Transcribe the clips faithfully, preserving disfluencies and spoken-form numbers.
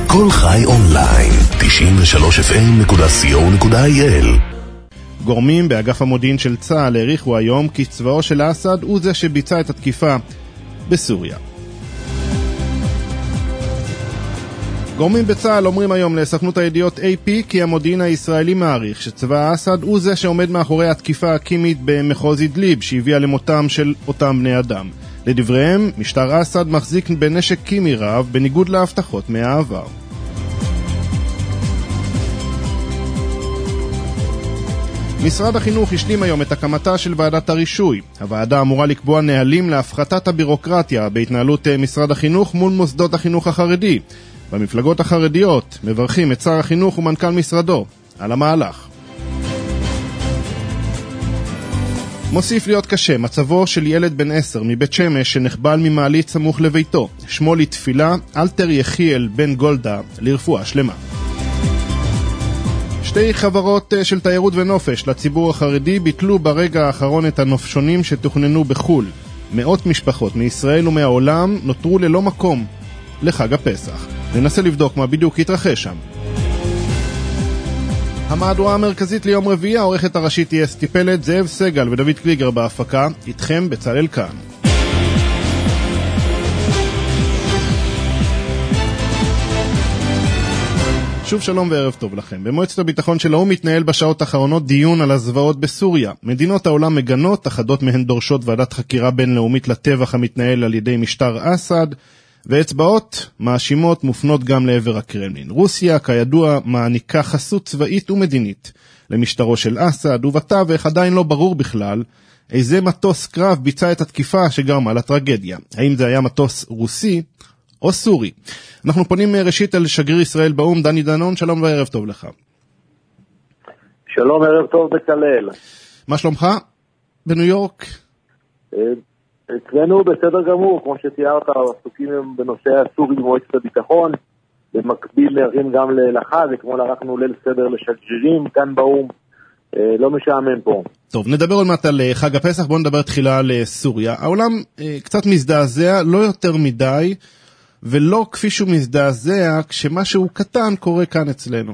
כל חי אונליין, תשעים ושלוש אף אם נקודה סי או נקודה איי אל. גורמים באגף המודיעין של צה"ל העריכו היום כי צבאו של אסד הוא זה שביצע את התקיפה בסוריה. גורמים בצה"ל אומרים היום לסוכנות הידיעות איי פי כי המודיעין הישראלי מעריך שצבא אסד הוא זה שעומד מאחורי התקיפה הקימית במחוז אידליב שהביאה למותם של אותם בני אדם. לדבריהם, משטר אסד מחזיק בנשק קימי רב בניגוד להבטחות מהעבר. משרד החינוך השלים היום את הקמתה של ועדת הרישוי. הוועדה אמורה לקבוע נהלים להפחתת הבירוקרטיה בהתנהלות משרד החינוך מול מוסדות החינוך החרדי. במפלגות החרדיות מברכים את שר החינוך ומנכ"ל משרדו על המהלך. מוסיף להיות קשה מצבו של ילד בן עשר מבית שמש שנחבל ממעלית סמוך לביתו. שמו לתפילה אלתר יחיאל בן גולדה לרפואה שלמה. שתי חברות של תיירות ונופש לציבור החרדי ביטלו ברגע האחרון את הנופשונים שתוכננו בחול. מאות משפחות מישראל ומהעולם נותרו ללא מקום לחג הפסח. ננסה לבדוק מה בדיוק יתרחש שם. המהדורה המרכזית ליום רביעי, העורכת הראשית תהיה אסתי פלד, זאב סגל ודוד קליגר בהפקה, איתכם בצלאל כאן. שוב שלום וערב טוב לכם. במועצת הביטחון של האו"ם מתנהל בשעות האחרונות דיון על הזוועות בסוריה. מדינות העולם מגנות, אחדות מהן דורשות ועדת חקירה בינלאומית לטבח המתנהל על ידי משטר אסד, ואצבעות מאשימות מופנות גם לעבר הקרמלין. רוסיה, כידוע, מעניקה חסות צבאית ומדינית למשטרו של אסד, ובתווך עדיין לא ברור בכלל איזה מטוס קרב ביצע את התקיפה שגרמה לטרגדיה. האם זה היה מטוס רוסי או סורי? אנחנו פונים ראשית אל שגריר ישראל באו"ם, דני דנון. שלום וערב טוב לך. שלום, ערב טוב בצלאל. מה שלומך בניו יורק? אצלנו בסדר גמור, כמו שתיארת, עסוקים בנושא הסורי במועצת הביטחון, במקביל נערכים גם לחג, וכמו ערכנו ליל סדר לשגרירים כאן באו"ם, לא משעמם פה. טוב, נדבר עוד מעט על חג הפסח, בואו נדבר תחילה על סוריה. העולם קצת מזדעזע, לא יותר מדי, ולא כפי שהוא מזדעזע כשמשהו קטן קורה כאן אצלנו.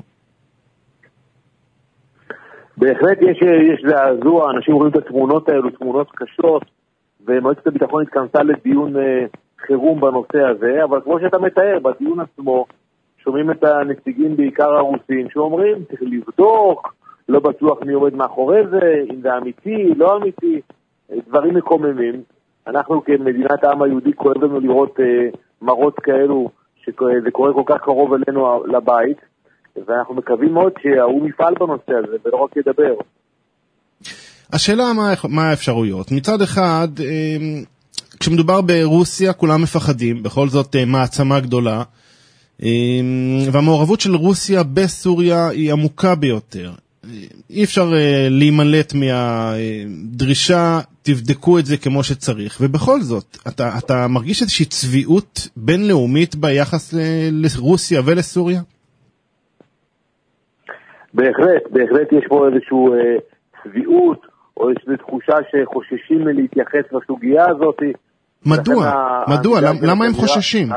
בהחלט יש, יש זעזוע, אנשים רואים את התמונות האלו, תמונות קשות, ומועצת הביטחון התכנסה לדיון אה, חירום בנושא הזה, אבל כמו שאתה מתאר, בדיון עצמו שומעים את הנציגים בעיקר הרוסים שאומרים, צריך לבדוק, לא בטוח מי עומד מאחורי זה, אם זה אמיתי, לא אמיתי, דברים מקוממים. אנחנו כמדינת העם היהודי כואב לנו לראות אה, מראות כאלו, שזה קורה כל כך קרוב אלינו לבית, ואנחנו מקווים מאוד שהוא מפעל בנושא הזה, ולא רק ידבר. השאלה מה, מה האפשרויות. מצד אחד, כשמדובר ברוסיה, כולם מפחדים, בכל זאת מעצמה גדולה, והמעורבות של רוסיה בסוריה היא עמוקה ביותר. אי אפשר להימלט מהדרישה, תבדקו את זה כמו שצריך, ובכל זאת, אתה, אתה מרגיש איזושהי צביעות בינלאומית ביחס לרוסיה ולסוריה? בהחלט, בהחלט יש פה איזשהו צביעות, או יש לי תחושה שחוששים מלהתייחס לסוגיה הזאת. מדוע? מדוע? למה הם חוששים?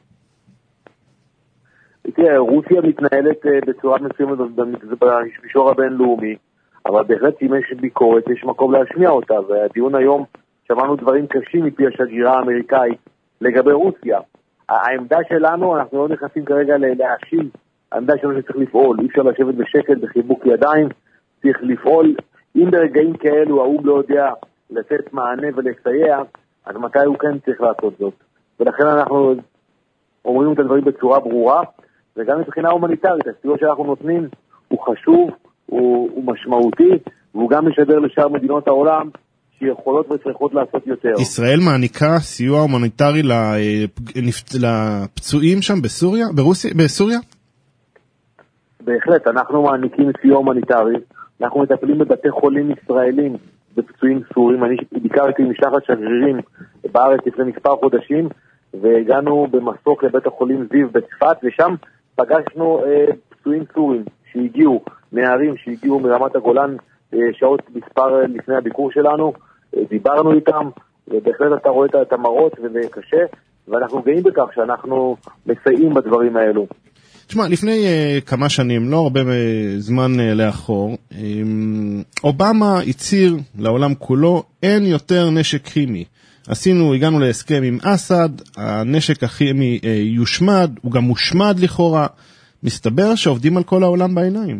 תראה, רוסיה מתנהלת בצורה מסוימת במישור הבינלאומי, אבל בהחלט אם יש ביקורת, יש מקום להשמיע אותה, והדיון היום שמענו דברים קשים מפי השגרירה האמריקאית לגבי רוסיה. העמדה שלנו, אנחנו לא נכנסים כרגע להאשים, העמדה שלנו שצריך לפעול, אי אפשר לשבת בשקט בחיבוק ידיים, צריך לפעול. אם ברגעים כאלו האום לא יודע לתת מענה ולסייע, אז מתי הוא כן צריך לעשות זאת? ולכן אנחנו אומרים את הדברים בצורה ברורה, וגם מבחינה הומניטרית, הסיוע שאנחנו נותנים הוא חשוב, הוא, הוא משמעותי, והוא גם משדר לשאר מדינות העולם שיכולות וצריכות לעשות יותר. ישראל מעניקה סיוע הומניטרי לפצועים שם בסוריה? ברוסיה? בסוריה? בהחלט, אנחנו מעניקים סיוע הומניטרי, אנחנו מטפלים בבתי חולים ישראלים בפצועים סורים. אני ביקרתי משלחת שגרירים בארץ לפני מספר חודשים, והגענו במסוק לבית החולים זיו בצפת, ושם פגשנו אה, פצועים סורים שהגיעו, נערים שהגיעו מרמת הגולן אה, שעות מספר לפני הביקור שלנו, אה, דיברנו איתם, ובהחלט אתה רואה את המראות וזה קשה, ואנחנו גאים בכך שאנחנו מסייעים בדברים האלו. תשמע, לפני uh, כמה שנים, לא הרבה זמן uh, לאחור, um, אובמה הצהיר לעולם כולו, אין יותר נשק כימי. עשינו, הגענו להסכם עם אסד, הנשק הכימי uh, יושמד, הוא גם מושמד לכאורה. מסתבר שעובדים על כל העולם בעיניים.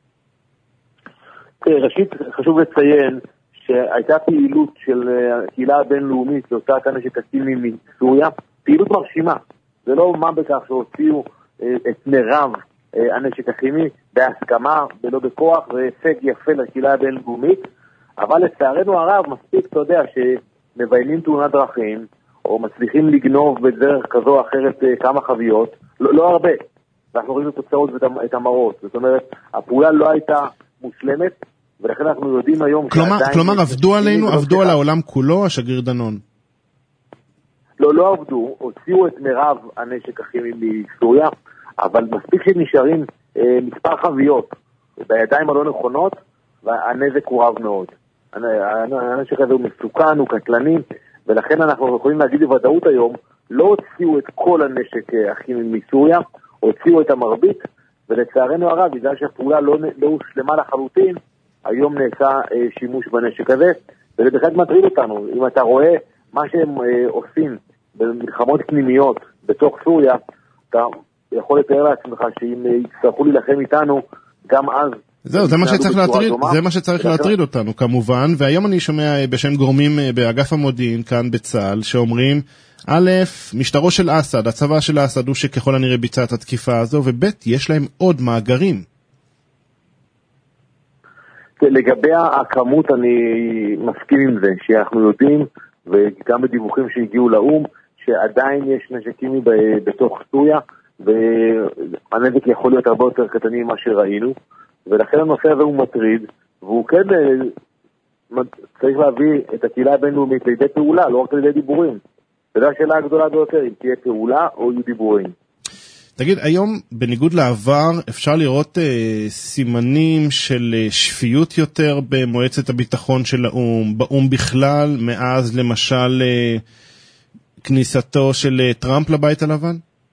ראשית, חשוב לציין שהייתה פעילות של הקהילה הבינלאומית להוצאת הנשק הכימי מסוריה, פעילות מרשימה. זה לא מה בכך שהוציאו את מרב הנשק הכימי בהסכמה ולא בכוח, זה הישג יפה לקהילה הבינלאומית, אבל לצערנו הרב מספיק, אתה יודע, שמביינים תאונת דרכים או מצליחים לגנוב בדרך כזו או אחרת כמה חביות, לא, לא הרבה. ואנחנו רואים את התוצאות ואת המראות. זאת אומרת, הפעולה לא הייתה מושלמת, ולכן אנחנו יודעים היום כלומר, כלומר עבדו עלינו, עבדו על העולם כולו, השגריר דנון? לא, לא עבדו, הוציאו את מרב הנשק הכימי מסוריה, אבל מספיק שנשארים אה, מספר חביות בידיים הלא נכונות, והנזק הוא רב מאוד. הנשק הזה הוא מסוכן, הוא קטלני, ולכן אנחנו יכולים להגיד בוודאות היום, לא הוציאו את כל הנשק הכימי מסוריה, הוציאו את המרבית, ולצערנו הרב, בגלל שהפעולה לא, לא הושלמה לחלוטין, היום נעשה אה, שימוש בנשק הזה, וזה בכלל מטריד אותנו. אם אתה רואה מה שהם אה, עושים במלחמות פנימיות בתוך סוריה, אתה יכול לתאר לעצמך שאם אה, יצטרכו להילחם איתנו, גם אז... זהו, זה מה שצריך להטריד, זה מה שצריך להטריד אותנו כמובן, והיום אני שומע בשם גורמים באגף המודיעין כאן בצה"ל, שאומרים, א', משטרו של אסד, הצבא של אסד הוא שככל הנראה ביצע את התקיפה הזו, וב', יש להם עוד מאגרים. לגבי הכמות אני מסכים עם זה, שאנחנו יודעים, וגם בדיווחים שהגיעו לאום, שעדיין יש נשקים בתוך סוריה, והנזק יכול להיות הרבה יותר קטני ממה שראינו, ולכן הנושא הזה הוא מטריד, והוא כן צריך להביא את הקהילה הבינלאומית לידי פעולה, לא רק לידי דיבורים. זו השאלה הגדולה ביותר, אם תהיה פעולה או יהיו דיבורים. תגיד, היום בניגוד לעבר אפשר לראות אה, סימנים של אה, שפיות יותר במועצת הביטחון של האום, באום בכלל, מאז למשל אה, כניסתו של אה, טראמפ לבית הלבן?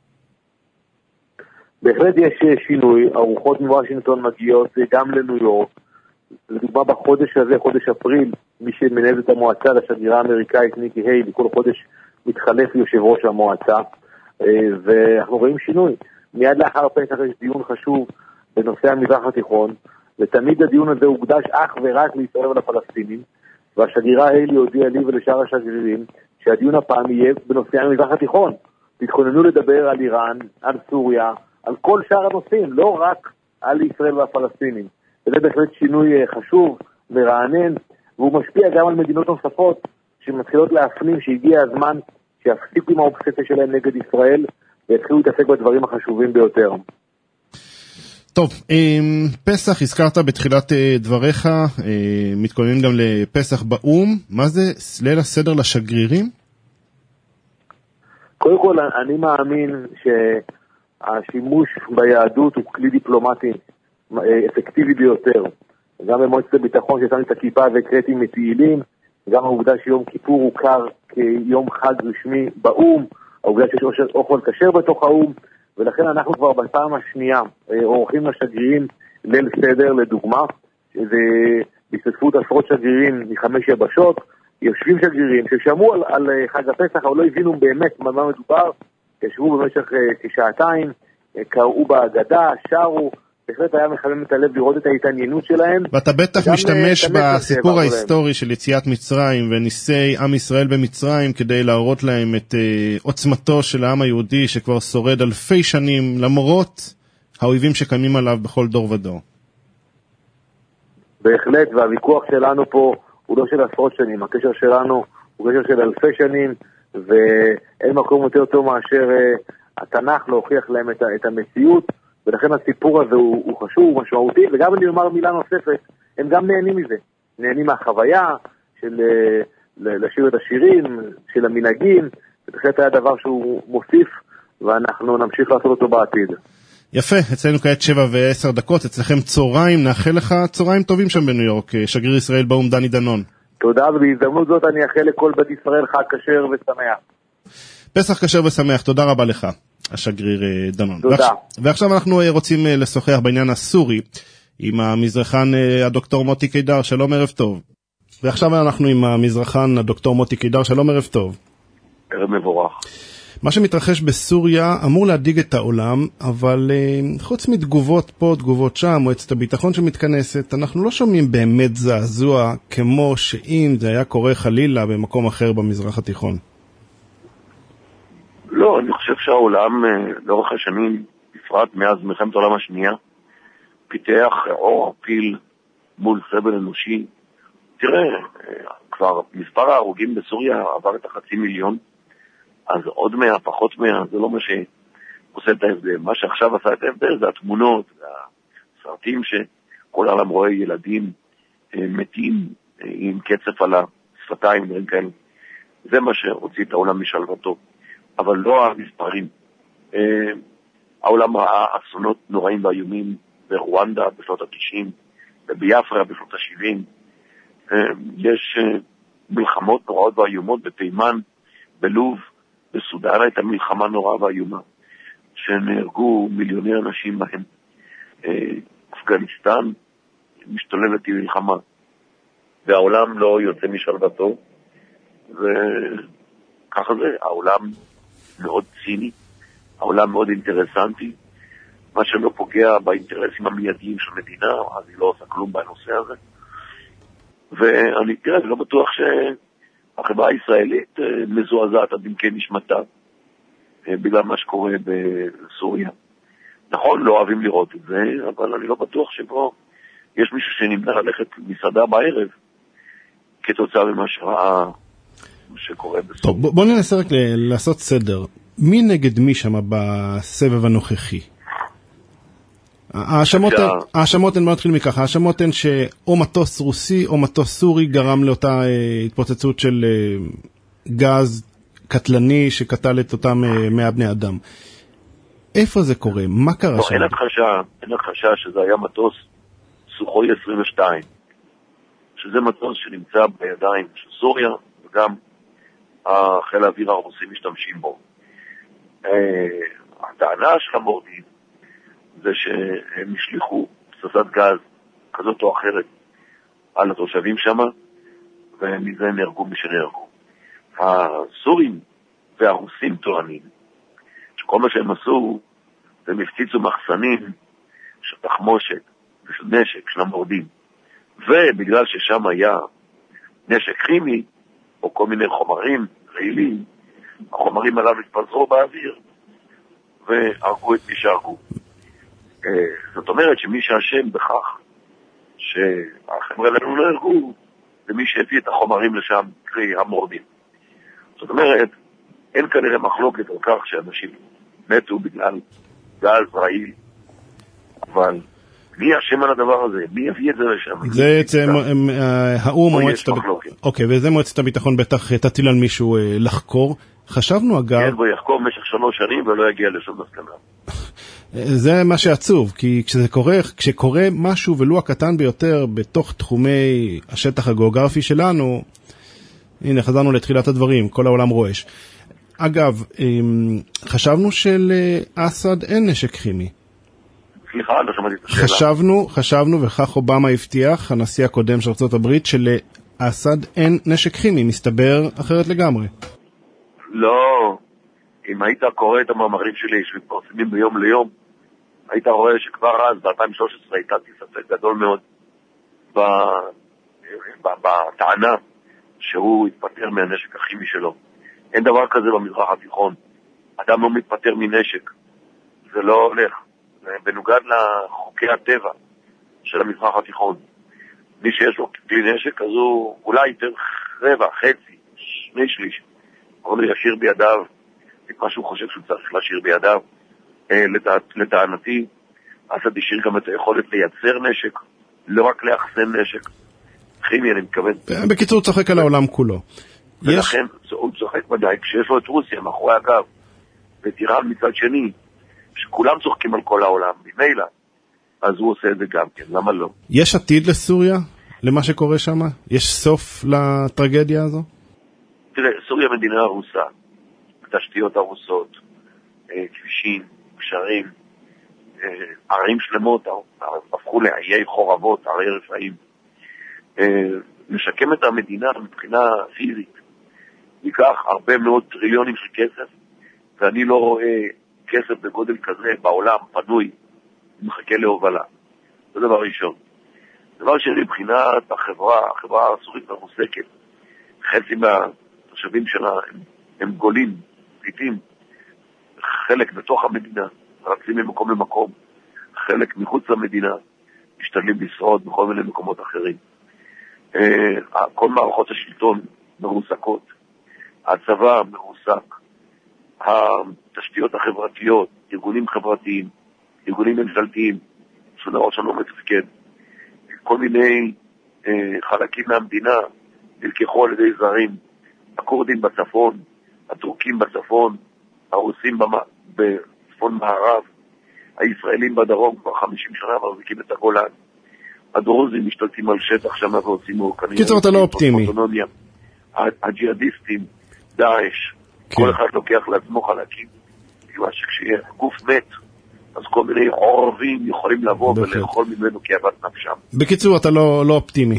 בהחלט יש שינוי, ארוחות מוושינגטון מגיעות גם לניו יורק. לדוגמה בחודש הזה, חודש אפריל, מי שמנהל את המועצה, השגרירה האמריקאית ניקי היילי, כל חודש מתחלף יושב ראש המועצה, ואנחנו רואים שינוי. מיד לאחר פסח יש דיון חשוב בנושא המזרח התיכון, ותמיד הדיון הזה הוקדש אך ורק לישראל ולפלסטינים, והשגרירה היילי הודיעה לי ולשאר השגרירים שהדיון הפעם יהיה בנושא המזרח התיכון. תתכוננו לדבר על איראן, על סוריה, על כל שאר הנושאים, לא רק על ישראל והפלסטינים. וזה בהחלט שינוי חשוב ורענן, והוא משפיע גם על מדינות נוספות שמתחילות להפנים שהגיע הזמן שיפסיקו עם האובססיה שלהם נגד ישראל, ויתחילו להתעסק בדברים החשובים ביותר. טוב, פסח הזכרת בתחילת דבריך, מתכוננים גם לפסח באום, מה זה ליל הסדר לשגרירים? קודם כל, אני מאמין שהשימוש ביהדות הוא כלי דיפלומטי אפקטיבי ביותר. גם במועצת הביטחון ששמתי את הכיפה והקראתי מתהילים, גם העובדה שיום כיפור הוכר כיום חג רשמי באום, העובדה שיש אוכל כשר בתוך האום, ולכן אנחנו כבר בפעם השנייה עורכים לשגרירים ליל סדר לדוגמה, שזה בהשתתפות עשרות שגרירים מחמש יבשות, יושבים שגרירים ששמעו על, על חג הפסח, אבל לא הבינו באמת מה מדובר, ישבו במשך כשעתיים, קראו בהגדה, שרו, בהחלט היה מחמם את הלב לראות את ההתעניינות שלהם. ואתה בטח משתמש בסיפור ההיסטורי של יציאת מצרים וניסי עם ישראל במצרים כדי להראות להם את עוצמתו של העם היהודי שכבר שורד אלפי שנים למרות האויבים שקיימים עליו בכל דור ודור. בהחלט, והוויכוח שלנו פה הוא לא של עשרות שנים, הקשר שלנו הוא קשר של אלפי שנים, ואין מקום יותר טוב מאשר התנ"ך להוכיח להם את, את המציאות, ולכן הסיפור הזה הוא, הוא חשוב, הוא משמעותי, וגם אני אומר מילה נוספת, הם גם נהנים מזה, נהנים מהחוויה של לשיר את השירים, של המנהגים, ובהחלט היה דבר שהוא מוסיף, ואנחנו נמשיך לעשות אותו בעתיד. יפה, אצלנו כעת שבע ועשר דקות, אצלכם צהריים, נאחל לך צהריים טובים שם בניו יורק, שגריר ישראל באום דני דנון. תודה, ובהזדמנות זאת אני אאחל לכל בית ישראל חג כשר ושמח. פסח כשר ושמח, תודה רבה לך. השגריר דנון. תודה. ועכשיו, ועכשיו אנחנו רוצים לשוחח בעניין הסורי, עם המזרחן הדוקטור מוטי קידר, שלום ערב טוב. ועכשיו אנחנו עם המזרחן הדוקטור מוטי קידר, שלום ערב טוב. ערב מבורך. מה שמתרחש בסוריה אמור להדיג את העולם, אבל חוץ מתגובות פה, תגובות שם, מועצת הביטחון שמתכנסת, אנחנו לא שומעים באמת זעזוע כמו שאם זה היה קורה חלילה במקום אחר במזרח התיכון. לא, אני חושב שהעולם לאורך השנים, בפרט מאז מלחמת העולם השנייה, פיתח אור פיל מול סבל אנושי. תראה, כבר מספר ההרוגים בסוריה עבר את החצי מיליון, אז עוד מאה, פחות מאה, זה לא מה שעושה את ההבדל. מה שעכשיו עשה את ההבדל זה התמונות, הסרטים שכל העולם רואה ילדים מתים עם קצף על השפתיים, דברים כאלה. זה מה שהוציא את העולם משלוותו, אבל לא המספרים. העולם ראה אסונות נוראים ואיומים ברואנדה בשנות ה-תשעים, וביפרה בשנות ה-שבעים. יש מלחמות נוראות ואיומות בתימן, בלוב, בסודן הייתה מלחמה נוראה ואיומה, שנהרגו מיליוני אנשים בהם. אפגניסטן משתוללת עם מלחמה, והעולם לא יוצא משלוותו, וככה זה, העולם מאוד ציני, העולם מאוד אינטרסנטי, מה שלא פוגע באינטרסים המיידיים של מדינה, אז היא לא עושה כלום בנושא הזה. ואני תראה, אני לא בטוח שהחברה הישראלית מזועזעת עד עמקי נשמתה, בגלל מה שקורה בסוריה. נכון, לא אוהבים לראות את זה, אבל אני לא בטוח שבו יש מישהו שנמנע ללכת מסעדה בערב, כתוצאה ממה שראה שקורה בסוריה. טוב, בוא ננסה רק לעשות סדר. מי נגד מי שם בסבב הנוכחי? האשמות הן, בוא נתחיל מכך, האשמות הן שאו מטוס רוסי או מטוס סורי גרם לאותה התפוצצות של גז קטלני שקטל את אותם מאה בני אדם. איפה זה קורה? מה קרה שם? אין הכחשה, אין הכחשה שזה היה מטוס סוחוי עשרים ושתיים, שזה מטוס שנמצא בידיים של סוריה, וגם חיל האוויר הרוסי משתמשים בו. הטענה של המורדים זה שהם השליחו פצצת גז כזאת או אחרת על התושבים שם, ומזה נהרגו מי שנהרגו. הסורים והרוסים טוענים שכל מה שהם עשו הם הפציצו מחסנים של תחמושת ושל נשק של המורדים, ובגלל ששם היה נשק כימי או כל מיני חומרים רעילים, החומרים עליו התפזרו באוויר והרגו את מי שהרגו. זאת אומרת שמי שהשם בכך שהחבר'ה לנו לא הרגו זה מי שהביא את החומרים לשם, קרי המורדים. זאת אומרת, אין כנראה מחלוקת על כך שאנשים מתו בגלל גז רעיל, אבל מי השם על הדבר הזה? מי יביא את זה לשם? זה בעצם האום או מועצת הביטחון. אוקיי, וזה מועצת הביטחון בטח תטיל על מישהו לחקור. חשבנו אגב... כן, והוא יחקור במשך שלוש שנים ולא יגיע לשום מסקנה. זה מה שעצוב, כי כשזה קורה, כשקורה משהו ולו הקטן ביותר בתוך תחומי השטח הגיאוגרפי שלנו, הנה חזרנו לתחילת הדברים, כל העולם רועש. אגב, חשבנו שלאסד אין נשק כימי. סליחה, לא שמעתי את השאלה. חשבנו, חשבנו, וכך אובמה הבטיח, הנשיא הקודם של ארצות הברית, שלאסד אין נשק כימי, מסתבר אחרת לגמרי. לא, אם היית קורא את המאמרים שלי שמתפרסמים ביום ליום, היית רואה שכבר אז, ב-אלפיים ושלוש עשרה, הייתה ספק גדול מאוד בטענה שהוא התפטר מהנשק הכימי שלו. אין דבר כזה במזרח התיכון. אדם לא מתפטר מנשק. זה לא הולך. זה בנוגד לחוקי הטבע של המזרח התיכון. מי שיש לו כלי נשק, אז הוא אולי יותר רבע, חצי, שני שליש. אבל הוא ישאיר בידיו את מה שהוא חושב שהוא צריך להשאיר בידיו. לטענתי, אסד השאיר גם את היכולת לייצר נשק, לא רק לאחסן נשק. כימי, אני מתכוון. בקיצור, צוחק על העולם כולו. ולכן, הוא צוחק ודאי, כשיש לו את רוסיה מאחורי הגב, ואת איראן מצד שני, שכולם צוחקים על כל העולם, ממילא, אז הוא עושה את זה גם כן, למה לא? יש עתיד לסוריה? למה שקורה שם? יש סוף לטרגדיה הזו? תראה, סוריה מדינה הרוסה, התשתיות הרוסות, כבישים, גשרים, ערים שלמות הפכו לעיי חורבות, ערי רפאים. לשקם את המדינה מבחינה פיזית ייקח הרבה מאוד טריליונים של כסף, ואני לא רואה כסף בגודל כזה בעולם פנוי ומחכה להובלה. זה דבר ראשון. דבר שני, מבחינת החברה, החברה הסורית המוסקת, חצי מהתושבים שלה הם, הם גולים, פליטים, חלק בתוך המדינה, רצים ממקום למקום, חלק מחוץ למדינה, משתדלים לשרוד בכל מיני מקומות אחרים. כל מערכות השלטון מרוסקות, הצבא מרוסק, התשתיות החברתיות, ארגונים חברתיים, ארגונים ממשלתיים, שדבר שלא מתפקד, כל מיני חלקים מהמדינה נלקחו על ידי זרים, הקורדים בצפון, הטורקים בצפון, הרוסים בצפון מערב, הישראלים בדרום כבר חמישים שנה מחזיקים את הגולן, הדרוזים משתלטים על שטח שם ועושים כנראה... קיצור, אתה לא אופטימי. הג'יהאדיסטים, דאעש, כל אחד לוקח לעצמו חלקים, כיוון שכשיהיה גוף מת, אז כל מיני עורבים יכולים לבוא ולאכול ממנו כאוות נפשם. בקיצור, אתה לא אופטימי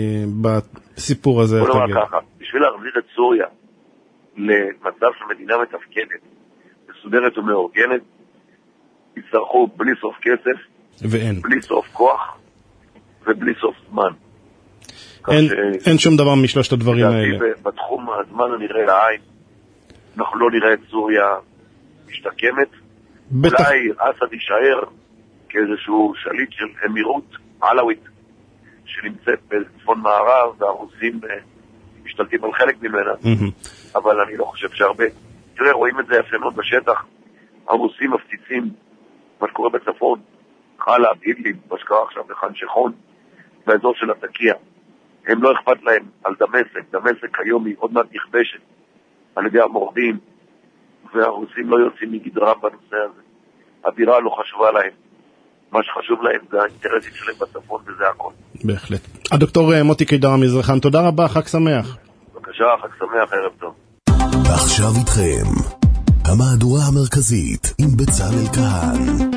בסיפור הזה. בוא נאמר ככה, בשביל להחזיר את סוריה למצב של מדינה מתפקדת, מסודרת ומאורגנת, יצטרכו בלי סוף כסף, ואין. בלי סוף כוח, ובלי סוף זמן. אין, ש... אין שום דבר משלושת הדברים האלה. בתחום הזמן הנראה לעין, אנחנו לא נראה את סוריה משתקמת. בטח... אולי אסד יישאר כאיזשהו שליט של אמירות עלאווית, שנמצאת בצפון מערב, והרוסים משתלטים על חלק ממנה. Mm-hmm. אבל אני לא חושב שהרבה. תראה, רואים את זה יפה מאוד בשטח. הרוסים מפציצים מה שקורה בצפון, חלב, אידליב, מה שקרה עכשיו בחאן שחון, באזור של התקיע. הם לא אכפת להם על דמשק, דמשק היום היא עוד מעט נכבשת על ידי המורדים, והרוסים לא יוצאים מגדרם בנושא הזה. הבירה לא חשובה להם. מה שחשוב להם זה האינטרסים שלהם בצפון, וזה הכל. בהחלט. הדוקטור מוטי קידר המזרחן, תודה רבה, חג שמח. בבקשה, חג שמח, ערב טוב. ועכשיו איתכם, המהדורה המרכזית עם בצלאל כהן.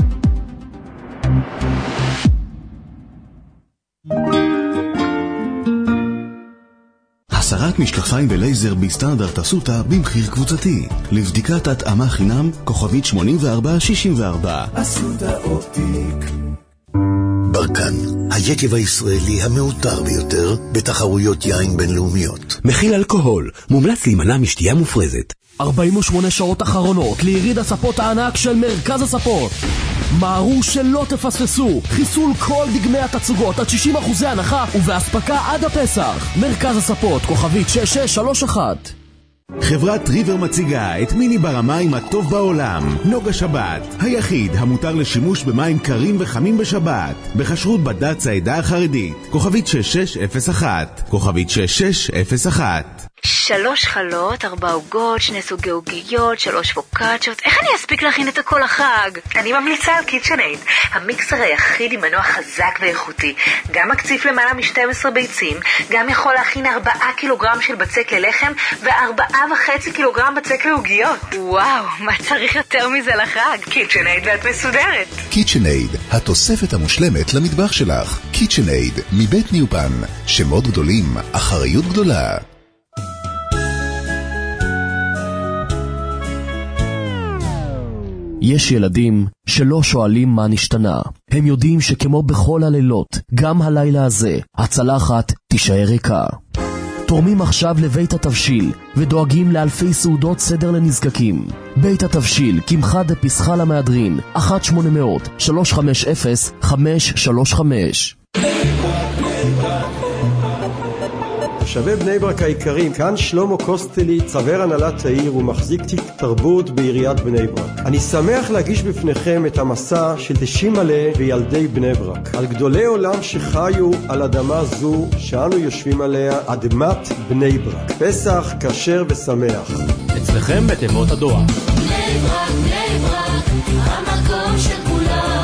הסרת משקפיים בלייזר בסטנדרט אסותא במחיר קבוצתי. לבדיקת התאמה חינם, כוכבית שמונים וארבע שישים וארבע. אסותא אופטיק. ברקן, היקב הישראלי המעוטר ביותר בתחרויות יין בינלאומיות. מכיל אלכוהול, מומלץ להימנע משתייה מופרזת. ארבעים ושמונה שעות אחרונות ליריד הספות הענק של מרכז הספות. מהרו שלא תפספסו, חיסול כל דגמי התצוגות עד שישים אחוז הנחה ובהספקה עד הפסח. מרכז הספות, כוכבית שש שש שלוש אחת. חברת ריבר מציגה את מיני בר המים הטוב בעולם, נוגה שבת, היחיד המותר לשימוש במים קרים וחמים בשבת, בכשרות בד"ץ העדה החרדית, כוכבית שש שש אפס אחת, כוכבית שש שש אפס אחת. שלוש חלות, ארבע עוגות, שני סוגי עוגיות, שלוש פוקאצ'ות. איך אני אספיק להכין את הכל החג? אני ממליצה על קיצ'נייד, המיקסר היחיד עם מנוע חזק ואיכותי. גם מקציף למעלה מ-שתים עשרה ביצים, גם יכול להכין ארבעה קילוגרם של בצק ללחם וארבעה וחצי קילוגרם בצק לעוגיות. וואו, מה צריך יותר מזה לחג? קיצ'נייד ואת מסודרת. קיצ'נייד, התוספת המושלמת למטבח שלך. קיצ'נייד, מבית ניופן. שמות גדולים, אחריות גדולה. יש ילדים שלא שואלים מה נשתנה. הם יודעים שכמו בכל הלילות, גם הלילה הזה, הצלחת תישאר ריקה. תורמים עכשיו לבית התבשיל ודואגים לאלפי סעודות סדר לנזקקים. בית התבשיל, קמחא דפסחא למהדרין, אחת שמונה אפס שלוש חמש אפס חמש שלוש חמש. תושבי בני ברק היקרים, כאן שלמה קוסטלי, חבר הנהלת העיר ומחזיק תיק תרבות בעיריית בני ברק. אני שמח להגיש בפניכם את המסע של דשימאלה וילדי בני ברק, על גדולי עולם שחיו על אדמה זו שאנו יושבים עליה, אדמת בני ברק. פסח כשר ושמח. אצלכם בתיבות הדואר. בני ברק, בני ברק, המקום של כולם.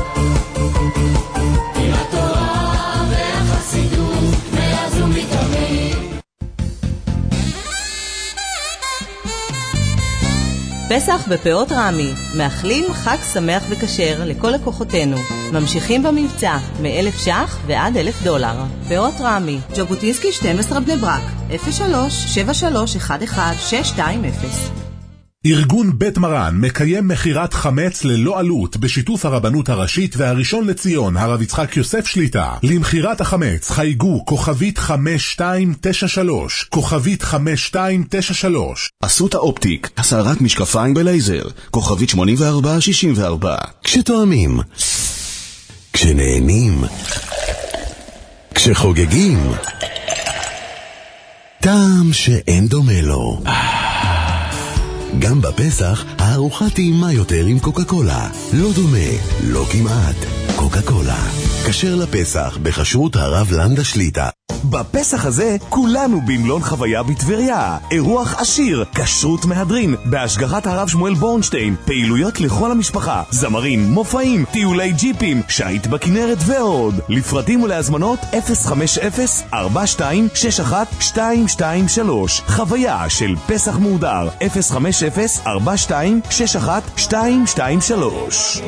עם התורה והחסידות, מאז ומתמיד. פסח בפאות רמי, מאחלים חג שמח וכשר לכל לקוחותינו. ממשיכים במבצע מ-אלף שח ועד אלף דולר. פאות רמי, ז'בוטינסקי שתים עשרה בני ברק, אפס שלוש שבע שלוש אחת אחת שש שתיים אפס. ארגון בית מרן מקיים מחירת חמץ ללא עלות בשיתוף הרבנות הראשית והראשון לציון הרב יצחק יוסף שליטה. למחירת החמץ חייגו כוכבית חמש שתיים תשע שלוש, כוכבית חמש שתיים תשע שלוש. אסותא אופטיק, הסערת משקפיים בלייזר, כוכבית שמונים וארבע שישים וארבע. כשתואמים, כשנהנים, כשחוגגים, טעם שאין דומה לו. גם בפסח הארוחה טעימה יותר עם קוקה קולה. לא דומה, לא כמעט. קוקה קולה. כשר לפסח בכשרות הרב לנדה שליטה. בפסח הזה כולנו במלון חוויה בטבריה. אירוח עשיר, כשרות מהדרין, בהשגחת הרב שמואל בורנשטיין, פעילויות לכל המשפחה, זמרים, מופעים, טיולי ג'יפים, שייט בכנרת ועוד. לפרטים ולהזמנות אפס חמש אפס ארבע שתיים שש אחת שתיים שתיים שלוש. חוויה של פסח מודר, אפס חמש אפס ארבע שתיים שש אחת שתיים שתיים שלוש.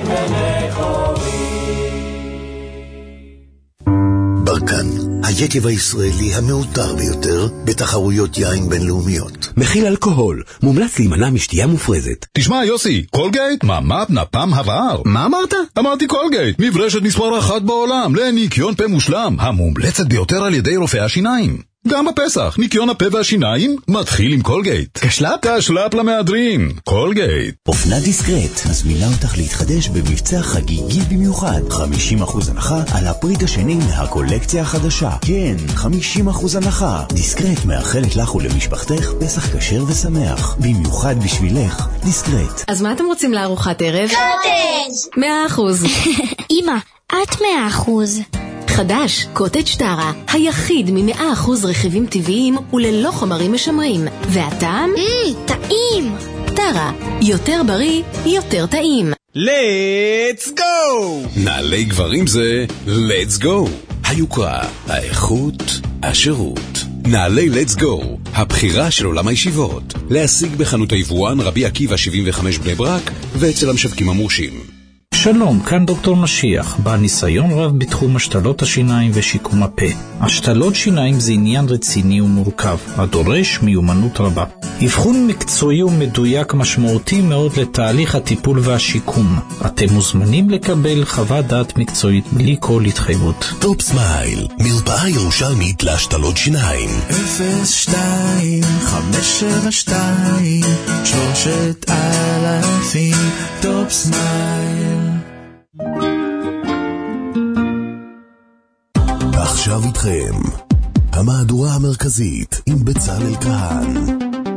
ברקן, היקב הישראלי המעוטר ביותר בתחרויות יין בינלאומיות. מכיל אלכוהול, מומלץ להימנע משתייה מופרזת. תשמע יוסי, קולגייט, ממ"פ נפם הבער. מה אמרת? אמרתי קולגייט, מברשת מספר אחת בעולם, לניקיון פה מושלם, המומלצת ביותר על ידי רופאי השיניים. גם בפסח, ניקיון הפה והשיניים מתחיל עם קולגייט. קשלאפ? קשלאפ למהדרין, קולגייט. אופנה דיסקרט מזמינה אותך להתחדש במבצע חגיגי במיוחד. חמישים אחוז הנחה על הפריט השני מהקולקציה החדשה. כן, חמישים אחוז הנחה. דיסקרט מאחלת לך ולמשפחתך פסח כשר ושמח. במיוחד בשבילך, דיסקרט. אז מה אתם רוצים לארוחת ערב? קוטג' מאה אחוז. אמא, את מאה אחוז. חדש, קוטג' טרה, היחיד מ-מאה אחוז רכיבים טבעיים וללא חומרים משמרים. והטעם? מmm, טעים. טרה, יותר בריא, יותר טעים. Let's go! נעלי גברים זה Let's go. היוקרה, האיכות, השירות. נעלי Let's go, הבחירה של עולם הישיבות. להשיג בחנות היבואן רבי עקיבא שבעים וחמש בני ברק ואצל המשווקים המורשים. שלום, כאן דוקטור משיח, בעל ניסיון רב בתחום השתלות השיניים ושיקום הפה. השתלות שיניים זה עניין רציני ומורכב, הדורש מיומנות רבה. אבחון מקצועי ומדויק משמעותי מאוד לתהליך הטיפול והשיקום. אתם מוזמנים לקבל חוות דעת מקצועית בלי כל התחייבות. טופ סמייל, מרפאה ירושלמית להשתלות שיניים. אפס שתיים חמש שבע שתיים שלושת אלפים טופ סמייל. עכשיו איתכם המהדורה המרכזית עם בצלאל כהן.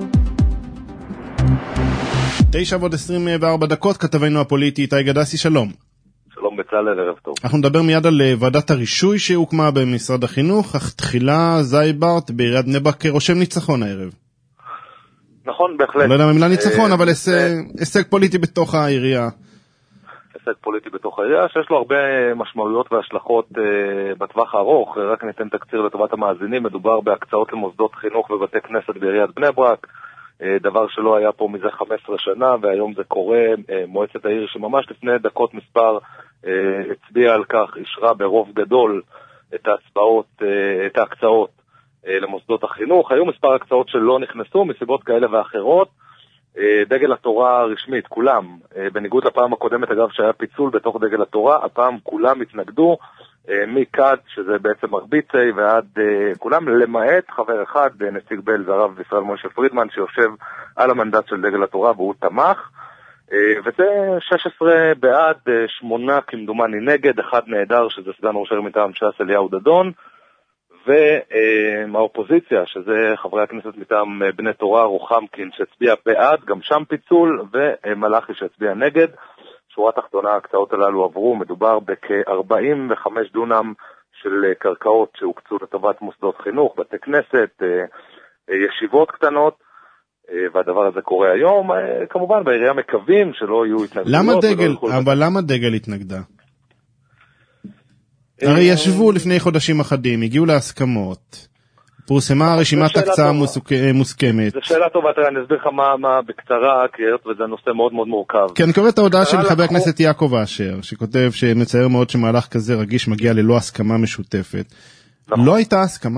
תשע ועוד עשרים וארבע דקות, כתבנו הפוליטי איתי גדסי, שלום. שלום בצלאל, ערב טוב. אנחנו נדבר מיד על ועדת הרישוי שהוקמה במשרד החינוך, אך תחילה זייברט בעיריית בני ברק רושם ניצחון הערב. נכון, בהחלט. לא יודע מה מילה ניצחון, אבל הישג פוליטי בתוך העירייה. הישג פוליטי בתוך העירייה, שיש לו הרבה משמעויות והשלכות בטווח הארוך. רק ניתן תקציר לטובת המאזינים. מדובר בהקצאות למוסדות חינוך ובתי כנסת בעיריית בני ברק, דבר שלא היה פה מזה חמש עשרה שנה, והיום זה קורה. מועצת העיר שממש לפני דקות מספר הצביעה על כך, אישרה ברוב גדול את ההצבעות, את ההקצאות למוסדות החינוך. היו מספר הקצאות שלא נכנסו מסיבות כאלה ואחרות. דגל התורה הרשמית, כולם, בניגוד לפעם הקודמת אגב שהיה פיצול בתוך דגל התורה, הפעם כולם התנגדו, מקד שזה בעצם מרביצי ועד כולם, למעט חבר אחד, נציג בל והרב ישראל משה פרידמן, שיושב על המנדט של דגל התורה והוא תמך, וזה שש עשרה בעד, שמונה כמדומני נגד, אחד נהדר שזה סגן ראש העיר מטעם ש"ס אליהו דדון, והאופוזיציה, שזה חברי הכנסת מטעם בני תורה, רוחמקין שהצביע בעד, גם שם פיצול, ומלאכי שהצביע נגד. שורה תחתונה, ההקצאות הללו עברו, מדובר בכ-ארבעים וחמש דונם של קרקעות שהוקצו לטובת מוסדות חינוך, בתי כנסת, ישיבות קטנות, והדבר הזה קורה היום. כמובן, בעירייה מקווים שלא יהיו התנגדות. למה דגל, אבל למה דגל התנגדה? הרי ישבו לפני חודשים אחדים, הגיעו להסכמות, פורסמה רשימת הקצאה מוסכמת. זו שאלה טובה, תראה, אני אסביר לך מה בקצרה, כי וזה נושא מאוד מאוד מורכב. כן, אני קורא את ההודעה של חבר הכנסת יעקב אשר, שכותב שמצייר מאוד שמהלך כזה רגיש מגיע ללא הסכמה משותפת. לא הייתה הסכמה?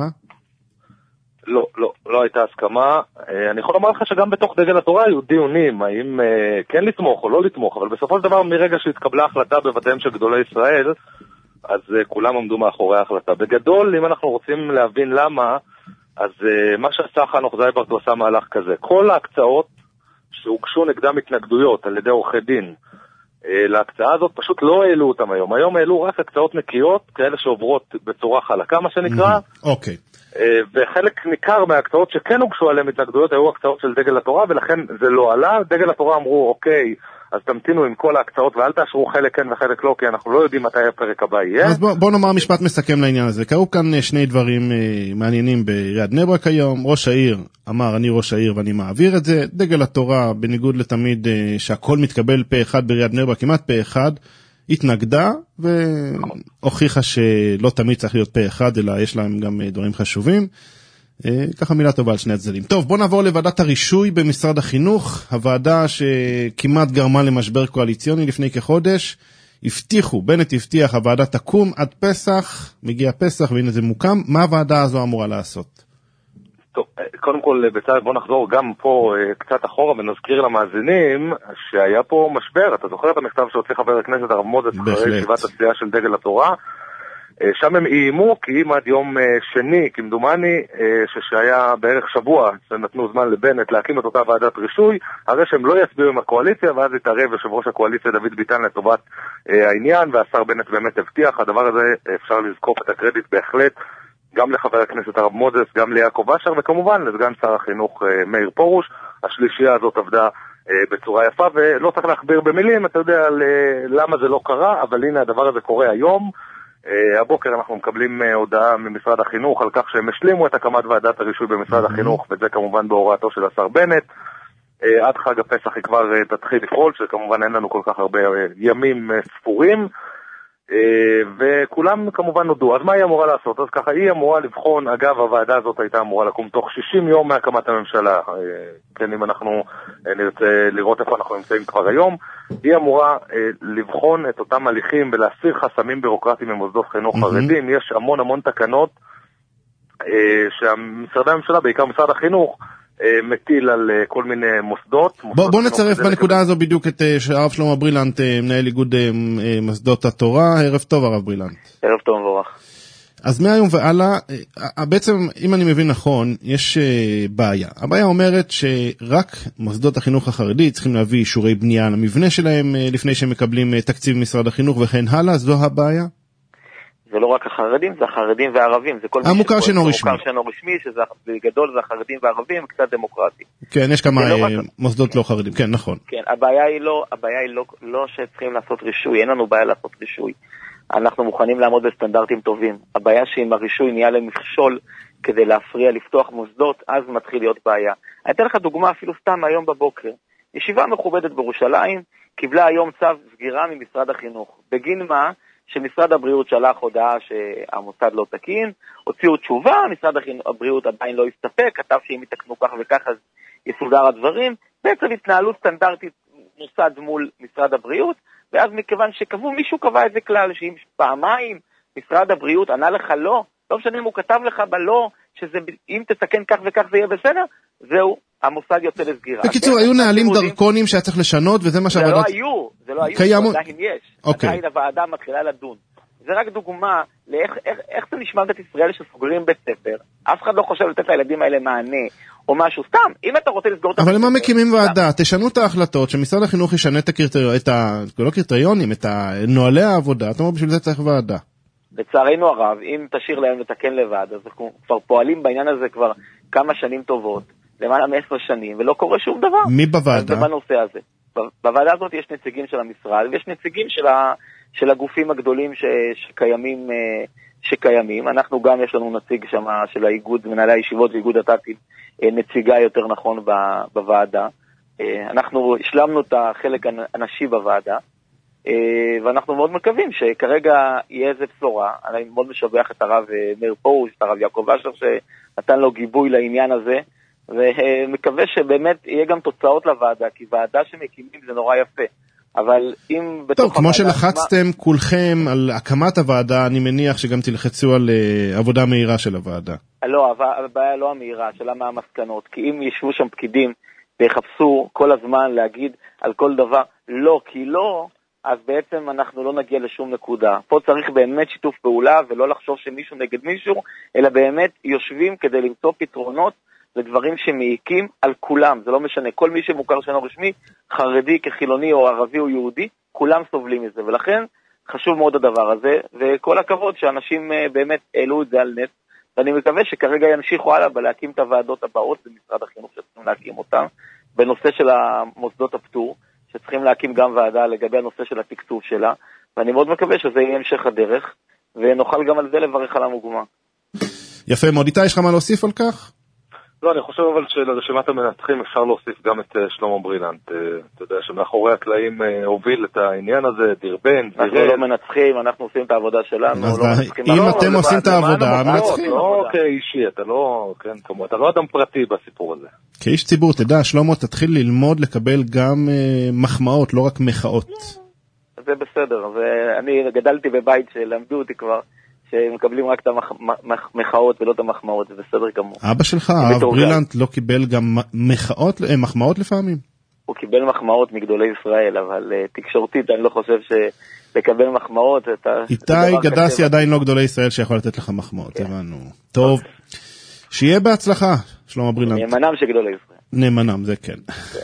לא, לא, לא הייתה הסכמה. אני יכול לומר לך שגם בתוך דגל התורה היו דיונים, האם כן לתמוך או לא לתמוך, אבל בסופו של דבר מרגע שהתקבלה החלטה בבתיהם של גדולי ישראל, אז כולם עמדו מאחורי ההחלטה. בגדול, אם אנחנו רוצים להבין למה, אז מה שעשה חנוך זייברט הוא עשה מהלך כזה. כל ההקצאות שהוגשו נגדם התנגדויות על ידי עורכי דין, להקצאה הזאת פשוט לא העלו אותם היום. היום העלו רק הקצאות נקיות, כאלה שעוברות בצורה חלקה, מה שנקרא. אוקיי. וחלק ניכר מההקצאות שכן הוגשו עליהם התנגדויות היו הקצאות של דגל התורה, ולכן זה לא עלה. דגל התורה אמרו, אוקיי, אז תמתינו עם כל ההקצאות ואל תאשרו חלק כן וחלק לא, כי אנחנו לא יודעים מתי הפרק הבא יהיה. אז בוא, בוא נאמר משפט מסכם לעניין הזה. קראו כאן שני דברים אה, מעניינים בעיריית בני ברק היום. ראש העיר אמר, אני ראש העיר ואני מעביר את זה. דגל התורה, בניגוד לתמיד אה, שהכל מתקבל פה אחד בעיריית בני ברק, כמעט פה אחד, התנגדה והוכיחה שלא תמיד צריך להיות פה אחד, אלא יש להם גם דברים חשובים. ככה מילה טובה על שני הצדדים. טוב, בוא נעבור לוועדת הרישוי במשרד החינוך, הוועדה שכמעט גרמה למשבר קואליציוני לפני כחודש. הבטיחו, בנט הבטיח, הוועדה תקום עד פסח, מגיע פסח והנה זה מוקם. מה הוועדה הזו אמורה לעשות? טוב, קודם כל, בצד, בוא נחזור גם פה קצת אחורה ונזכיר למאזינים שהיה פה משבר. אתה זוכר את המכתב שהוציא חבר הכנסת הרב מוזס אחרי ישיבת הסיעה של דגל התורה? שם הם איימו כי אם עד יום שני, כמדומני, שהיה בערך שבוע, שנתנו זמן לבנט להקים את אותה ועדת רישוי, הרי שהם לא יצביעו עם הקואליציה, ואז התערב יושב ראש הקואליציה דוד ביטן לטובת העניין, והשר בנט באמת הבטיח. הדבר הזה אפשר לזקוף את הקרדיט בהחלט, גם לחבר הכנסת הרב מוזס, גם ליעקב אשר, וכמובן לסגן שר החינוך מאיר פרוש. השלישייה הזאת עבדה בצורה יפה, ולא צריך להכביר במילים, אתה יודע למה זה לא קרה, אבל הנה הדבר הזה קורה היום. הבוקר אנחנו מקבלים הודעה ממשרד החינוך על כך שהם השלימו את הקמת ועדת הרישוי במשרד החינוך, וזה כמובן בהוראתו של השר בנט. עד חג הפסח היא כבר תתחיל לפעול, שכמובן אין לנו כל כך הרבה ימים ספורים, וכולם כמובן נודעו. אז מה היא אמורה לעשות? אז ככה היא אמורה לבחון, אגב הוועדה הזאת הייתה אמורה לקום תוך שישים יום מהקמת הממשלה, כן, אם אנחנו נרצה לראות איפה אנחנו נמצאים כבר היום, היא אמורה לבחון את אותם הליכים ולהסיר חסמים בירוקרטיים ממוסדות חינוך חרדים. יש המון המון תקנות שהמשרדי הממשלה, בעיקר משרד החינוך, מטיל על כל מיני מוסדות. בוא, בוא נצרף בנקודה הזו בדיוק את הרב שלמה ברילנט, מנהל איגוד מוסדות התורה. ערב טוב הרב ברילנט. ערב טוב מבורך. אז מהיום והלאה, בעצם אם אני מבין נכון, יש בעיה. הבעיה אומרת שרק מוסדות החינוך החרדי צריכים להביא אישורי בנייה למבנה שלהם לפני שהם מקבלים תקציב משרד החינוך וכן הלאה. זו הבעיה? זה לא רק החרדים, זה החרדים והערבים, זה כל המוכר שאינו רשמי. המוכר שאינו רשמי, שזה בגדול זה החרדים והערבים, קצת דמוקרטי. כן, יש כמה לא מוסדות רק... לא חרדים, כן, נכון. כן, הבעיה היא לא, הבעיה היא לא, לא שצריכים לעשות רישוי, אין לנו בעיה לעשות רישוי. אנחנו מוכנים לעמוד בסטנדרטים טובים. הבעיה שאם הרישוי נהיה למכשול כדי להפריע לפתוח מוסדות, אז מתחיל להיות בעיה. אני אתן לך דוגמה אפילו סתם היום בבוקר. ישיבה מכובדת בירושלים, קיבלה היום צו סגירה ממשרד החינוך. בגין מה? שמשרד הבריאות שלח הודעה שהמוסד לא תקין, הוציאו תשובה, משרד הבריאות עדיין לא הסתפק, כתב שאם יתקנו כך וכך אז יסודר הדברים, בעצם התנהלות סטנדרטית מוסד מול משרד הבריאות, ואז מכיוון שקבעו, מישהו קבע את זה כלל, שאם פעמיים משרד הבריאות ענה לך לא, לא משנה אם הוא כתב לך בלא, שאם תתקן כך וכך זה יהיה בסדר, זהו, המוסד יוצא לסגירה. בקיצור, היו נהלים דרכונים שהיה צריך לשנות, וזה מה שהוועדה... זה לא היו, זה לא היו, עדיין יש. אוקיי. עדיין הוועדה מתחילה לדון. זה רק דוגמה לאיך איך, איך זה נשמע בית ישראל שסוגרים בית ספר, אף אחד לא חושב לתת לילדים האלה מענה, או משהו סתם. אם אתה רוצה לסגור את... אבל למה מקימים ועדה? תשנו את ההחלטות, שמשרד החינוך ישנה את הקריטריונים, את ה... לא קריטריונים, את נוהלי העבודה, אתה אומר בשביל זה צריך ועדה. לצערנו הרב, אם תשאיר להם לתקן לבד, אז אנחנו כבר פועלים בעניין הזה כבר כמה שנים טובות, למעלה מעשר שנים, ולא קורה שום דבר. מי בוועדה? בנושא הזה. בוועדה הזאת יש נציגים של המשרד, ויש נציגים של, ה, של הגופים הגדולים ש, שקיימים, שקיימים. אנחנו גם יש לנו נציג שם של האיגוד, מנהלי הישיבות ואיגוד הת"תים, נציגה יותר נכון בוועדה. אנחנו השלמנו את החלק הנשי בוועדה, ואנחנו מאוד מקווים שכרגע יהיה איזה בשורה. אני מאוד משבח את הרב מאיר פרוש, את הרב יעקב אשר שנתן לו גיבוי לעניין הזה, ומקווה שבאמת יהיה גם תוצאות לוועדה, כי ועדה שמקימים זה נורא יפה. אבל אם טוב, כמו שלחצתם כולכם על הקמת הוועדה, אני מניח שגם תלחצו על עבודה מהירה של הוועדה. לא, הבעיה לא המהירה, שאלה מה המסקנות, כי אם ישבו שם פקידים ויחפשו כל הזמן להגיד על כל דבר לא, כי לא, אז בעצם אנחנו לא נגיע לשום נקודה. פה צריך באמת שיתוף פעולה, ולא לחשוב שמישהו נגד מישהו, אלא באמת יושבים כדי למצוא פתרונות לדברים שמעיקים על כולם. זה לא משנה, כל מי שמוכר שאינו רשמי, חרדי כחילוני או ערבי או יהודי, כולם סובלים מזה, ולכן חשוב מאוד הדבר הזה, וכל הכבוד שאנשים באמת העלו את זה על נס, ואני מקווה שכרגע ימשיכו הלאה בלהקים את הוועדות הבאות במשרד החינוך שצריכים להקים אותם, בנושא של המוסדות הפטור, שצריכים להקים גם ועדה לגבי הנושא של התקצוב שלה, ואני מאוד מקווה שזה יהיה המשך הדרך, ונוכל גם על זה לברך על המוגמה. יפה מאוד. איתי, יש לך מה להוסיף על כך? לא, אני חושב אבל שלרשימת המנתחים אפשר להוסיף גם את שלמה ברילנט. אתה יודע שמאחורי הקלעים הוביל את העניין הזה, דרבן, אנחנו לא מנצחים, אנחנו עושים את העבודה שלנו. אם אתם עושים את העבודה, מנצחים. לא כאישי, אתה לא, כן, כמו, אתה לא אדם פרטי בסיפור הזה. כאיש ציבור, תדע, שלמה, תתחיל ללמוד לקבל גם מחמאות, לא רק מחאות. זה בסדר, ואני גדלתי בבית שלמדו אותי כבר. שמקבלים רק את המחאות ולא את המחמאות, זה בסדר גמור. אבא שלך, הרב ברילנט, לא קיבל גם מחאות, מחמאות לפעמים? הוא קיבל מחמאות מגדולי ישראל, אבל תקשורתית אני לא חושב שלקבל מחמאות... איתי גדסי עדיין לא גדולי ישראל שיכול לתת לך מחמאות, הבנו. טוב, שיהיה בהצלחה, שלמה ברילנט. נאמנם של גדולי ישראל. נאמנם, זה כן.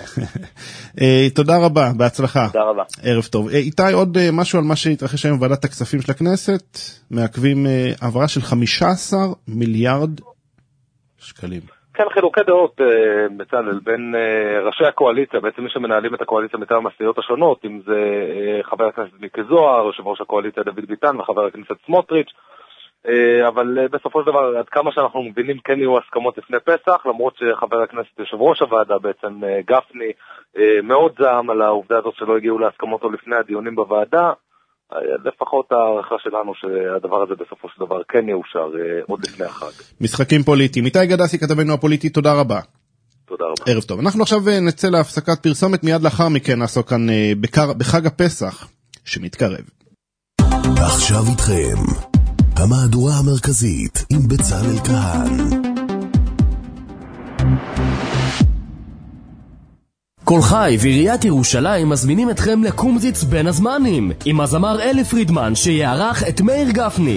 תודה רבה, בהצלחה. תודה רבה. ערב טוב. איתי, עוד משהו על מה שהתרחש היום בוועדת הכספים של הכנסת? מעכבים העברה של חמישה עשר מיליארד שקלים. כן, חילוקי דעות, בצלאל, בין ראשי הקואליציה, בעצם מי שמנהלים את הקואליציה מטעם הסיעות השונות, אם זה חבר הכנסת מיקי זוהר, יושב ראש הקואליציה דוד ביטן וחבר הכנסת סמוטריץ', אבל בסופו של דבר, עד כמה שאנחנו מבינים, כן יהיו הסכמות לפני פסח, למרות שחבר הכנסת יושב ראש הוועדה, בעצם גפני, מאוד זעם על העובדה הזאת שלא הגיעו להסכמות עוד לפני הדיונים בוועדה, לפחות הערכה שלנו שהדבר הזה בסופו של דבר כן יאושר עוד לפני החג. משחקים פוליטיים. איתי גדסי, כתבנו הפוליטי, תודה רבה. תודה רבה. ערב טוב. אנחנו עכשיו נצא להפסקת פרסומת, מיד לאחר מכן נעסוק כאן בחג הפסח שמתקרב. ועכשיו איתכם המהדורה המרכזית עם בצלאל כהן. כל חי ועיריית ירושלים מזמינים אתכם לקומזיץ בין הזמנים עם הזמר אלי פרידמן שיערך את מאיר גפני.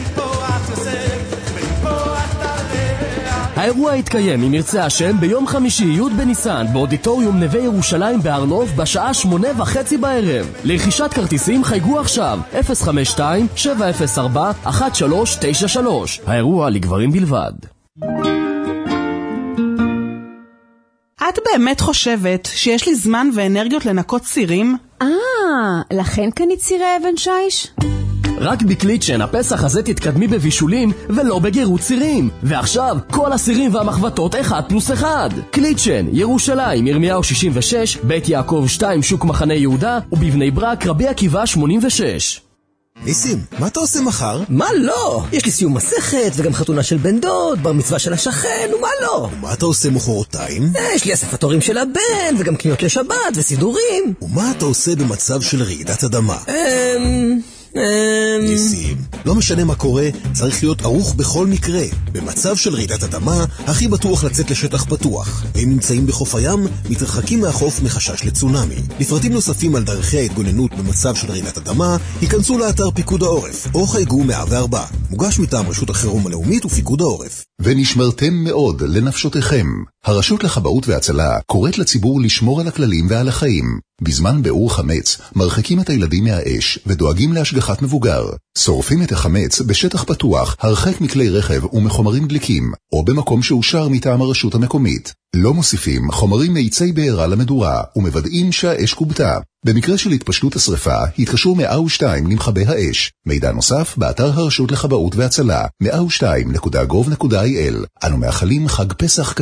האירוע יתקיים אם ירצה השם ביום חמישי י' בניסן באודיטוריום נווה ירושלים בהר נוף בשעה שמונה וחצי בערב. לרכישת כרטיסים חייגו עכשיו אפס חמש שתיים שבע אפס ארבע אחת שלוש תשע שלוש. האירוע לגברים בלבד. את באמת חושבת שיש לי זמן ואנרגיות לנקות צירים? אה, לכן קנית צירי אבן שיש? רק בקליצ'ן הפסח הזה תתקדמי בבישולים ולא בגירות צירים. ועכשיו כל הסירים והמחבטות אחד פלוס אחד. קליצ'ן, ירושלים, ירמיהו שישים ושש, בית יעקב שתיים, שוק מחנה יהודה, ובבני ברק רבי עקיבא שמונים ושש. ניסים, מה אתה עושה מחר? מה לא? יש לי סיום מסכת וגם חתונה של בן דוד, בר מצווה של השכן, ומה לא? ומה אתה עושה מחרתיים? יש לי אספת הורים של הבן וגם קניות לשבת וסידורים. ומה אתה עושה במצב של רעידת אדמה? אממ... ניסים, לא משנה מה קורה, צריך להיות ערוך בכל מקרה. במצב של רעידת אדמה, הכי בטוח לצאת לשטח פתוח. אם נמצאים בחוף הים, מתרחקים מהחוף מחשש לצונאמי. לפרטים נוספים על דרכי ההתגוננות במצב של רעידת אדמה, היכנסו לאתר פיקוד העורף, או חייגו מאה וארבע. מוגש מטעם רשות החירום הלאומית ופיקוד העורף. ונשמרתם מאוד לנפשותיכם. הרשות לכבאות והצלה קוראת לציבור לשמור על הכללים ועל החיים. בזמן באור חמץ, מרחיקים את הילדים מהאש ודואגים להשגחת מבוגר. שורפים את החמץ בשטח פתוח, הרחק מכלי רכב ומחומרים דליקים, או במקום שאושר מטעם הרשות המקומית. לא מוסיפים חומרים מאיצי בעירה למדורה ומוודאים שהאש קובתה. במקרה של התפשטות השריפה, התקשרו מאה ושתיים למכבי האש. מידע נוסף באתר הרשות לכבאות והצלה, מאה ושתיים נקודה גוב נקודה איי אל. אנו מאחלים חג פסח כשר ושמח.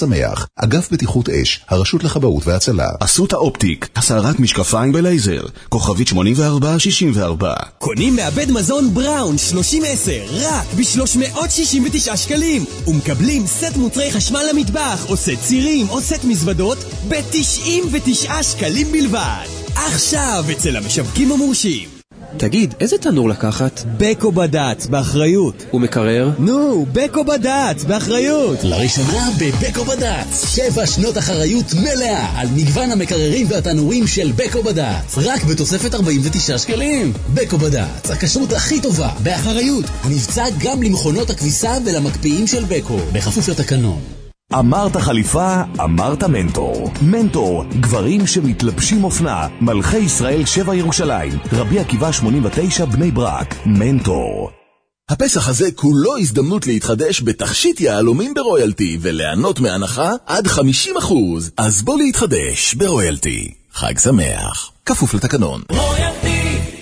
שמח, אגף בטיחות אש, הרשות לכבאות והצלה. אסותא אופטיק, הסערת משקפיים בלייזר, כוכבית שמונים וארבע שישים וארבע. קונים מעבד מזון בראון שלושים עשר רק ב-שלוש מאות שישים ותשעה שקלים, ומקבלים סט מוצרי חשמל למטבח או סט צירים או סט מזוודות ב-תשעים ותשעה שקלים בלבד. עכשיו אצל המשווקים המורשים. תגיד, איזה תנור לקחת? בקו בד"ץ, באחריות. ומקרר? נו, בקו בד"ץ, באחריות. לראשונה בבקו בד"ץ, שבע שנות אחריות מלאה על מגוון המקררים והתנורים של בקו בד"ץ, רק בתוספת ארבעים ותשעה שקלים. בקו בד"ץ, הכשרות הכי טובה, באחריות. מבצע גם למכונות הכביסה ולמקפיאים של בקו, בכפוף לתקנון. אמרת חליפה, אמרת מנטור. מנטור, גברים שמתלבשים אופנה. מלכי ישראל שבע ירושלים, רבי עקיבא שמונים ותשע בני ברק. מנטור. הפסח הזה כולו הזדמנות להתחדש בתכשיט יהלומים ברויאלטי וליהנות מהנחה עד חמישים אחוז. אז בוא להתחדש ברויאלטי. חג שמח. כפוף לתקנון. רויאלטי.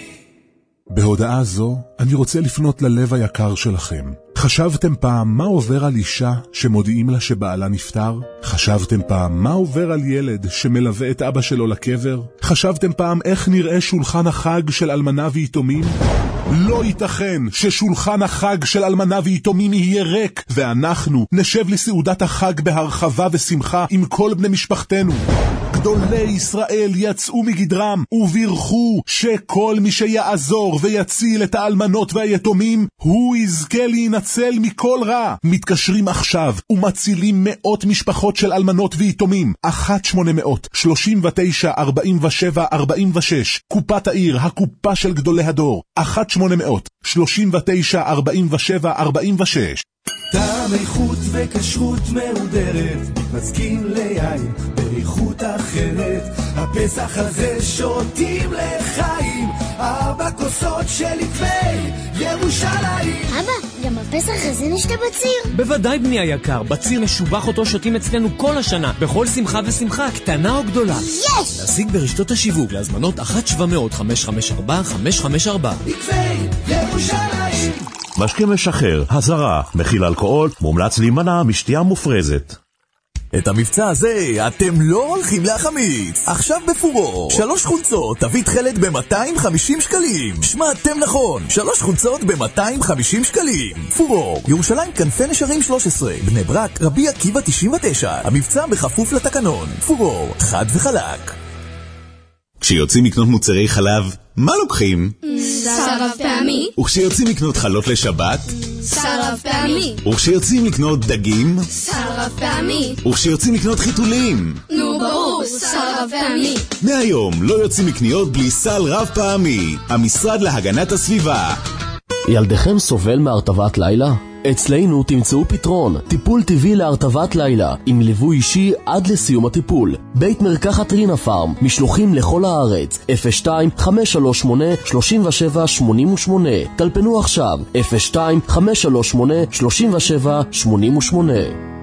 בהודעה זו אני רוצה לפנות ללב היקר שלכם. חשבתם פעם מה עובר על אישה שמודיעים לה שבעלה נפטר? חשבתם פעם מה עובר על ילד שמלווה את אבא שלו לקבר? חשבתם פעם איך נראה שולחן החג של אלמנה ויתומים? לא ייתכן ששולחן החג של אלמנה ויתומים יהיה ריק, ואנחנו נשב לסעודת החג בהרחבה ושמחה עם כל בני משפחתנו. גדולי ישראל יצאו מגדרם ובירכו שכל מי שיעזור ויציל את האלמנות והיתומים, הוא יזכה להינצל מכל רע. מתקשרים עכשיו ומצילים מאות משפחות של אלמנות ויתומים. אחת שמונה מאות שלושים ותשע ארבעים ושבע ארבעים ושש. קופת העיר, הקופה של גדולי הדור. אחת שמונה מאות שלושים ותשע ארבעים ושבע ארבעים ושש. טעם איכות וכשרות מהודרת, מתמזגים ליין באיכות אחרת. הפסח הזה שותים לחיים, ארבע כוסות של עקבי ירושלים. אבא, גם הפסח הזה נשתה בציר? בוודאי בני היקר, בציר משובח אותו שותים אצלנו כל השנה, בכל שמחה ושמחה, קטנה או גדולה. יש! להשיג ברשתות השיווק, להזמנות אחת שבע מאות חמש חמש ארבע חמש חמש ארבע. עקבי ירושלים. משקה משחרר, הזרה, מכיל אלכוהול, מומלץ להימנע משתייה מופרזת. את המבצע הזה אתם לא הולכים להחמיץ. עכשיו בפורור, שלוש חולצות תביא תחלת ב-מאתיים וחמישים שקלים. שמעתם נכון, שלוש חולצות ב-מאתיים וחמישים שקלים. פורור, ירושלים כנפי נשרים שלוש עשרה, בני ברק, רבי עקיבא תשעים ותשע. המבצע בכפוף לתקנון. פורור, חד וחלק. כשיוצאים לקנות מוצרי חלב, מה לוקחים? שר רב פעמי. וכשיוצאים לקנות חלות לשבת? שר רב פעמי. וכשיוצאים לקנות דגים? שר רב פעמי. וכשיוצאים לקנות חיתולים? נו ברור, שר רב פעמי. מהיום לא יוצאים לקניות בלי סל רב פעמי. המשרד להגנת הסביבה. ילדיכם סובל מהרטבת לילה? אצלנו תמצאו פתרון, טיפול טבעי להרטבת לילה, עם ליווי אישי עד לסיום הטיפול. בית מרקחת רינה פארם, משלוחים לכל הארץ, אפס שתיים חמש שלוש שמונה שלושים ושבע שמונים ושמונה. טלפנו עכשיו, אפס שתיים חמש שלוש שמונה שלושים ושבע שמונים ושמונה.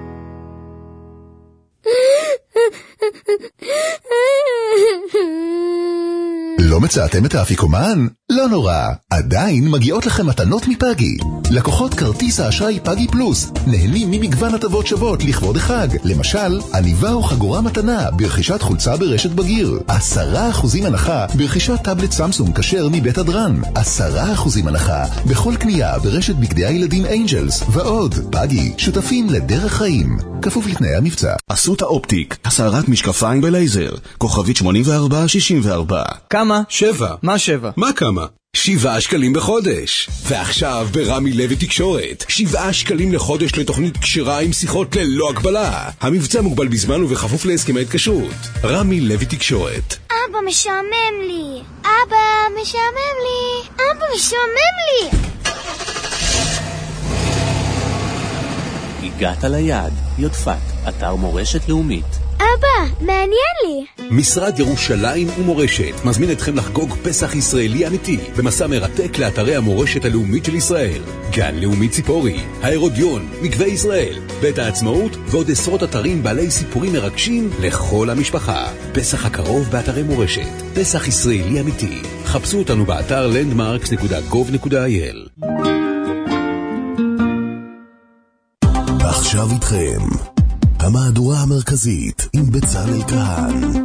לא מצאתם את האפיקומן? לא נורא, עדיין מגיעות לכם מתנות מפגי. לקוחות כרטיס האשראי פגי פלוס נהנים ממגוון הטבות שוות לכבוד החג. למשל, עניבה או חגורה מתנה ברכישת חולצה ברשת בגיר, עשרה אחוזים הנחה ברכישת טאבלט סמסונג כשר מבית הדרן, עשרה אחוזים הנחה בכל קנייה ברשת בגדי הילדים אנג'לס, ועוד. פגי, שותפים לדרך חיים, כפוף לתנאי המבצע. אסותא אופטיק, הסערת משקפיים בלייזר, כוכבית שמונים וארבע שישים וארבע. כמה? שבע. מה שבע? מה כמה? שבעה שקלים בחודש. ועכשיו ברמי לוי תקשורת, שבעה שקלים לחודש לתוכנית קשירה עם שיחות ללא הגבלה. המבצע מוגבל בזמן ובכפוף להסכמי התקשרות. רמי לוי תקשורת. אבא משעמם לי. אבא משעמם לי. אבא משעמם לי. הגעת ליעד, יודפת, אתר מורשת לאומית. אבא, מעניין לי. משרד ירושלים ומורשת מזמין אתכם לחגוג פסח ישראלי אמיתי במסע מרתק לאתרי המורשת הלאומית של ישראל. גן לאומי ציפורי, ההרודיון, מקווה ישראל, בית העצמאות ועוד עשרות אתרים בעלי סיפורים מרגשים לכל המשפחה. פסח הקרוב באתרי מורשת, פסח ישראלי אמיתי. חפשו אותנו באתר לנדמרקס נקודה גוב נקודה איי אל. ועכשיו איתכם המהדורה המרכזית עם בצלאל כהן.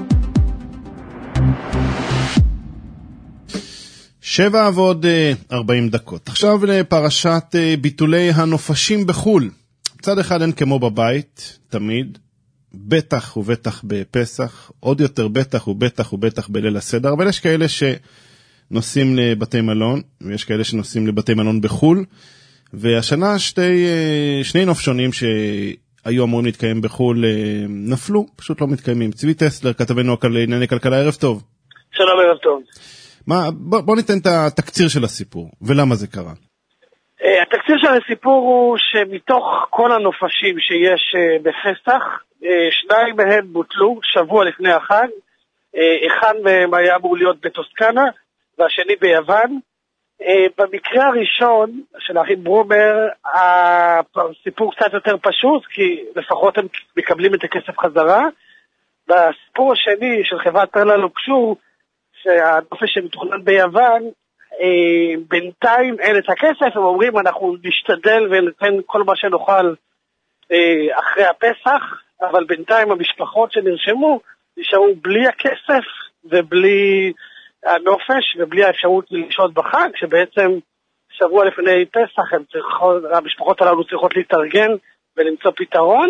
שבע ועוד ארבעים דקות. עכשיו לפרשת ביטולי הנופשים בחול. מצד אחד אין כמו בבית, תמיד, בטח ובטח בפסח, עוד יותר בטח ובטח ובטח בליל הסדר, אבל יש כאלה שנוסעים לבתי מלון, ויש כאלה שנוסעים לבתי מלון בחול, והשנה שתי, שני נופשונים שהיו אמורים להתקיים בחול נפלו, פשוט לא מתקיימים. צבי טסלר, כתבנו לענייני כלכלה, ערב טוב. שלום, ערב טוב. מה, בוא, בוא ניתן את התקציר של הסיפור, ולמה זה קרה. Uh, התקציר של הסיפור הוא שמתוך כל הנופשים שיש uh, בפסח, uh, שניים מהם בוטלו שבוע לפני החג, uh, אחד מהם היה אמור להיות בטוסקנה, והשני ביוון. Uh, במקרה הראשון של האחים ברומר, הסיפור קצת יותר פשוט, כי לפחות הם מקבלים את הכסף חזרה. בסיפור השני של חברת פרלה לוקשור, שהנופש שמתוכנן ביוון, אה, בינתיים אין את הכסף, הם אומרים אנחנו נשתדל וניתן כל מה שנוכל אה, אחרי הפסח, אבל בינתיים המשפחות שנרשמו נשארו בלי הכסף ובלי הנופש ובלי האפשרות לשהות בחג, שבעצם שבוע לפני פסח הם צריכות, המשפחות הללו צריכות להתארגן ולמצוא פתרון.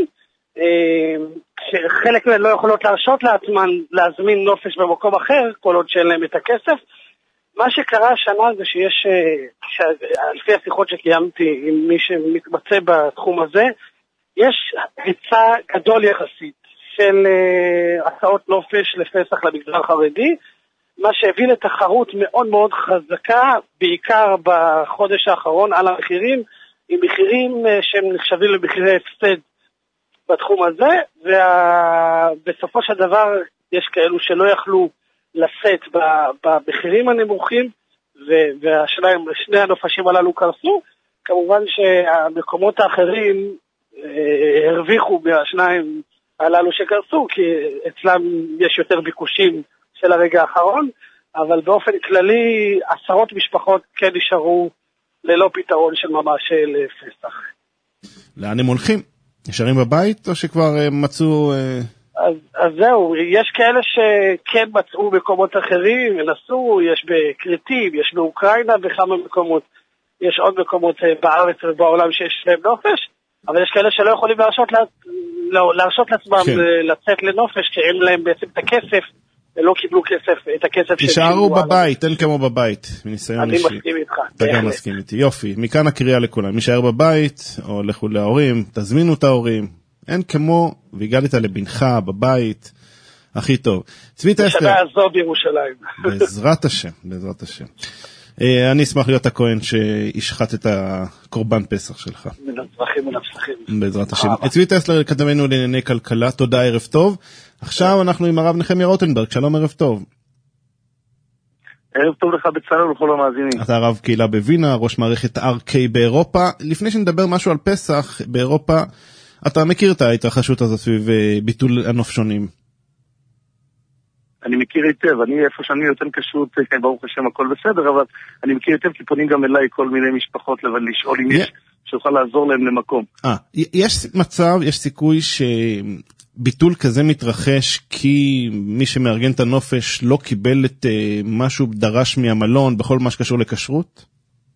שחלק מהן לא יכולות להרשות לעצמן להזמין נופש במקום אחר כל עוד שאין להם את הכסף. מה שקרה השנה זה שיש, לפי השיחות שקיימתי עם מי שמתמצא בתחום הזה, יש היצע גדול יחסית של הצעות נופש לפסח למגזר החרדי, מה שהביא לתחרות מאוד מאוד חזקה, בעיקר בחודש האחרון על המחירים, עם מחירים שהם נחשבים למחירי הפסד בתחום הזה, ובסופו של דבר יש כאלו שלא יכלו לשאת במחירים הנמוכים, והשניים, שני הנופשים הללו קרסו. כמובן שהמקומות האחרים אה, הרוויחו מהשניים הללו שקרסו, כי אצלם יש יותר ביקושים של הרגע האחרון, אבל באופן כללי עשרות משפחות כן נשארו ללא פתרון של ממש של פסח. לאן הם הולכים? נשארים בבית או שכבר מצאו... אז, אז זהו, יש כאלה שכן מצאו מקומות אחרים, נסו, יש בקריטים, יש באוקראינה בכמה מקומות, יש עוד מקומות בארץ ובעולם שיש להם נופש, אבל יש כאלה שלא יכולים להרשות, להרשות לעצמם כן. לצאת לנופש, כי אין להם בעצם את הכסף, ולא קיבלו כסף, את הכסף תשארו בבית, אין כמו בבית, מניסיון אישי. אני מסכים איתך. אתה גם מסכים איתי, יופי. מכאן הקריאה לכולם, נשאר בבית, או לכו להורים, תזמינו את ההורים. אין כמו, והגעת לבנך בבית, הכי טוב. צבי טסלר. בשנה הזו בירושלים. בעזרת השם, בעזרת השם. אני אשמח להיות הכהן שישחט את הקורבן פסח שלך. מנצרכים מנצרכים. בעזרת השם. צבי טסלר, כתבנו לענייני כלכלה, תודה, ערב טוב. עכשיו אנחנו עם הרב נחמיה רוטנברג, שלום, ערב טוב. ערב טוב לך בצלאל ולכל המאזינים. אתה רב קהילה בווינה, ראש מערכת אר קיי באירופה. לפני שנדבר משהו על פסח באירופה, אתה מכיר את ההתרחשות הזאת סביב ביטול הנופשונים? אני מכיר היטב, אני איפה שאני יותר קשות, ברוך השם הכל בסדר, אבל אני מכיר היטב כי פונים גם אליי כל מיני משפחות לשאול אם יש, שיוכל לעזור להם למקום. אה, יש מצב, יש סיכוי שביטול כזה מתרחש כי מי שמארגן את הנופש לא קיבל את משהו דרש מהמלון בכל מה שקשור לכשרות?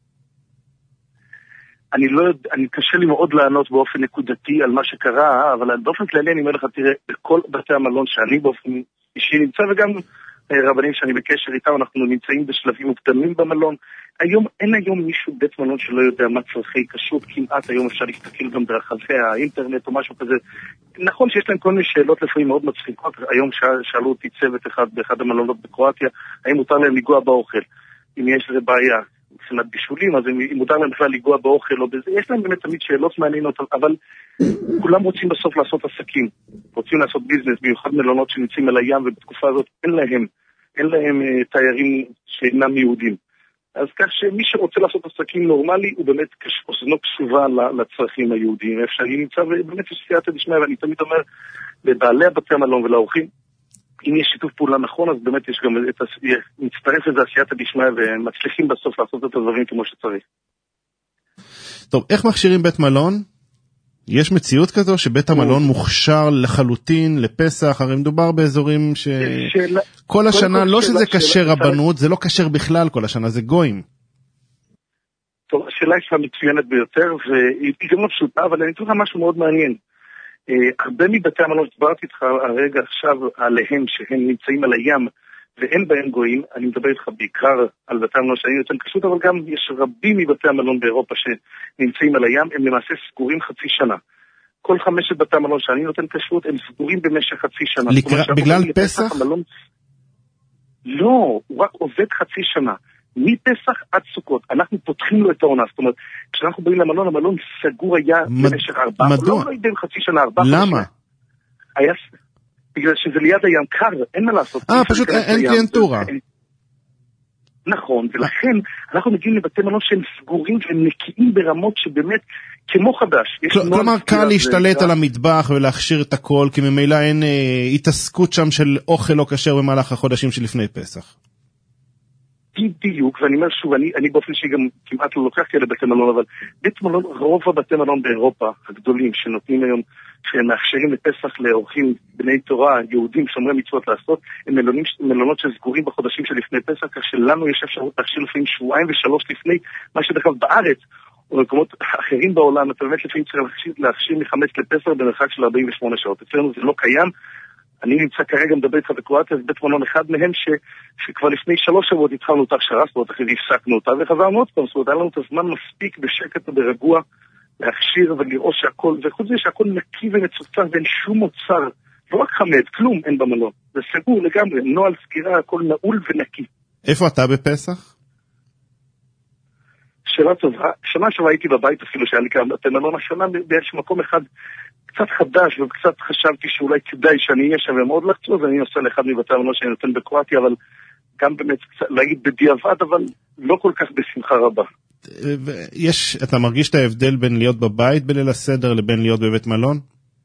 אני לא יודע, אני קשה לי מאוד לענות באופן נקודתי על מה שקרה, אבל באופן כללי אני אומר לך, תראה, בכל בתי המלון שאני באופן אישי נמצא, וגם רבנים שאני בקשר איתם, אנחנו נמצאים בשלבים מוקדמים במלון. היום, אין היום מישהו בית מלון שלא יודע מה צרכי כשרות, כמעט היום אפשר להסתכל גם ברחבי האינטרנט או משהו כזה. נכון שיש להם כל מיני שאלות לפעמים מאוד מצחיקות, היום שאלו אותי צוות אחד באחד המלונות בקרואטיה, האם מותר להם לגוע באוכל, אם יש לזה בעיה. מבחינת בישולים, אז אם מותר להם בכלל לגוע באוכל או בזה, יש להם באמת תמיד שאלות מעניינות, אבל כולם רוצים בסוף לעשות עסקים, רוצים לעשות ביזנס, במיוחד מלונות שנמצאים על הים, ובתקופה הזאת אין להם, אין להם uh, תיירים שאינם יהודים. אז כך שמי שרוצה לעשות עסקים נורמלי, הוא באמת אוזנו קשובה לצרכים היהודיים, איפה שאני נמצא, ובאמת יש סייעתא דשמיא, ואני תמיד אומר לבעלי בתי המלון ולאורחים, אם יש שיתוף פעולה נכון, אז באמת יש גם את מצטרף לזה עשייתא דשמיא, ומצליחים בסוף לעשות את הדברים כמו שצריך. טוב, איך מכשירים בית מלון? יש מציאות כזו שבית המלון מוכשר לחלוטין לפסח, הרי מדובר באזורים שכל השנה, לא שזה קשר רבנות, זה לא קשר בכלל כל השנה, זה גויים. טוב, השאלה היא מצוינת ביותר, והיא גם לא פשוטה, אבל אני אתן לך משהו מאוד מעניין. הרבה מבתי המלון, שדברתי איתך הרגע עכשיו עליהם, שהם נמצאים על הים, ואין בהם גויים, אני מדבר איתך בעיקר על בתי המלון שאני נותן כשרות, אבל גם יש רבים מבתי המלון באירופה שנמצאים על הים, הם למעשה סגורים חצי שנה. כל חמשת בתי המלון שאני נותן כשרות, הם סגורים במשך חצי שנה. לקרא, בגלל פסח? המלון... לא, הוא רק עובד חצי שנה. מפסח עד סוכות, אנחנו פותחים לו את העונה, זאת אומרת, כשאנחנו באים למלון, המלון סגור היה מד... במשך ארבע. מדוע? לא יודע חצי שנה, ארבע. למה? היה... בגלל שזה ליד הים קר, אין מה לעשות. אה, פשוט אין קליינטורה. נכון, ולכן אנחנו מגיעים לבתי מלון שהם סגורים והם נקיים ברמות שבאמת כמו חדש. כלומר, קל להשתלט על המטבח ולהכשיר את הכל, כי ממילא אין התעסקות שם של אוכל לא כשר במהלך החודשים שלפני פסח. בדיוק, ואני אומר שוב, אני, אני באופן שגם כמעט לא לוקח כאלה בתי מלון, אבל בית מלון, רוב הבתי מלון באירופה הגדולים שנותנים היום, שהם מאפשרים לפסח לאורחים בני תורה, יהודים, שומרי מצוות לעשות, הם מלונים, מלונות שסגורים בחודשים שלפני פסח, כך שלנו יש אפשרות להכשיר לפעמים שבועיים ושלוש לפני, מה שבכלל בארץ, או במקומות אחרים בעולם, אתה באמת לפעמים צריך להכשיר, להכשיר מחמץ לפסח במרחק של ארבעים ושמונה שעות. אצלנו זה לא קיים. אני נמצא כרגע מדבר איתך בקרואטיה, זה בית מלון אחד מהם ש, שכבר לפני שלוש שבועות התחלנו את ההכשרה, זאת אומרת, אחרי הפסקנו אותה וחזרנו עוד פעם, זאת אומרת, היה לנו את הזמן מספיק בשקט וברגוע להכשיר ולראות שהכל, וחוץ זה שהכל נקי ומצוצר ואין שום מוצר, לא רק חמד, כלום אין במלון, זה סגור לגמרי, נועל סגירה, הכל נעול ונקי. איפה אתה בפסח? שאלה טובה, שנה שבה הייתי בבית אפילו שהיה לי כאן, אתם מלון השנה באיזשהו מקום אחד קצת חדש, וקצת חשבתי שאולי כדאי שאני אהיה שם ומאוד לחצו, אז אני נוסע לאחד מבתי המלון שאני נותן בקרואטיה, אבל גם באמת קצת להגיד בדיעבד, אבל לא כל כך בשמחה רבה. יש, אתה מרגיש את ההבדל בין להיות בבית בליל הסדר לבין להיות בבית מלון?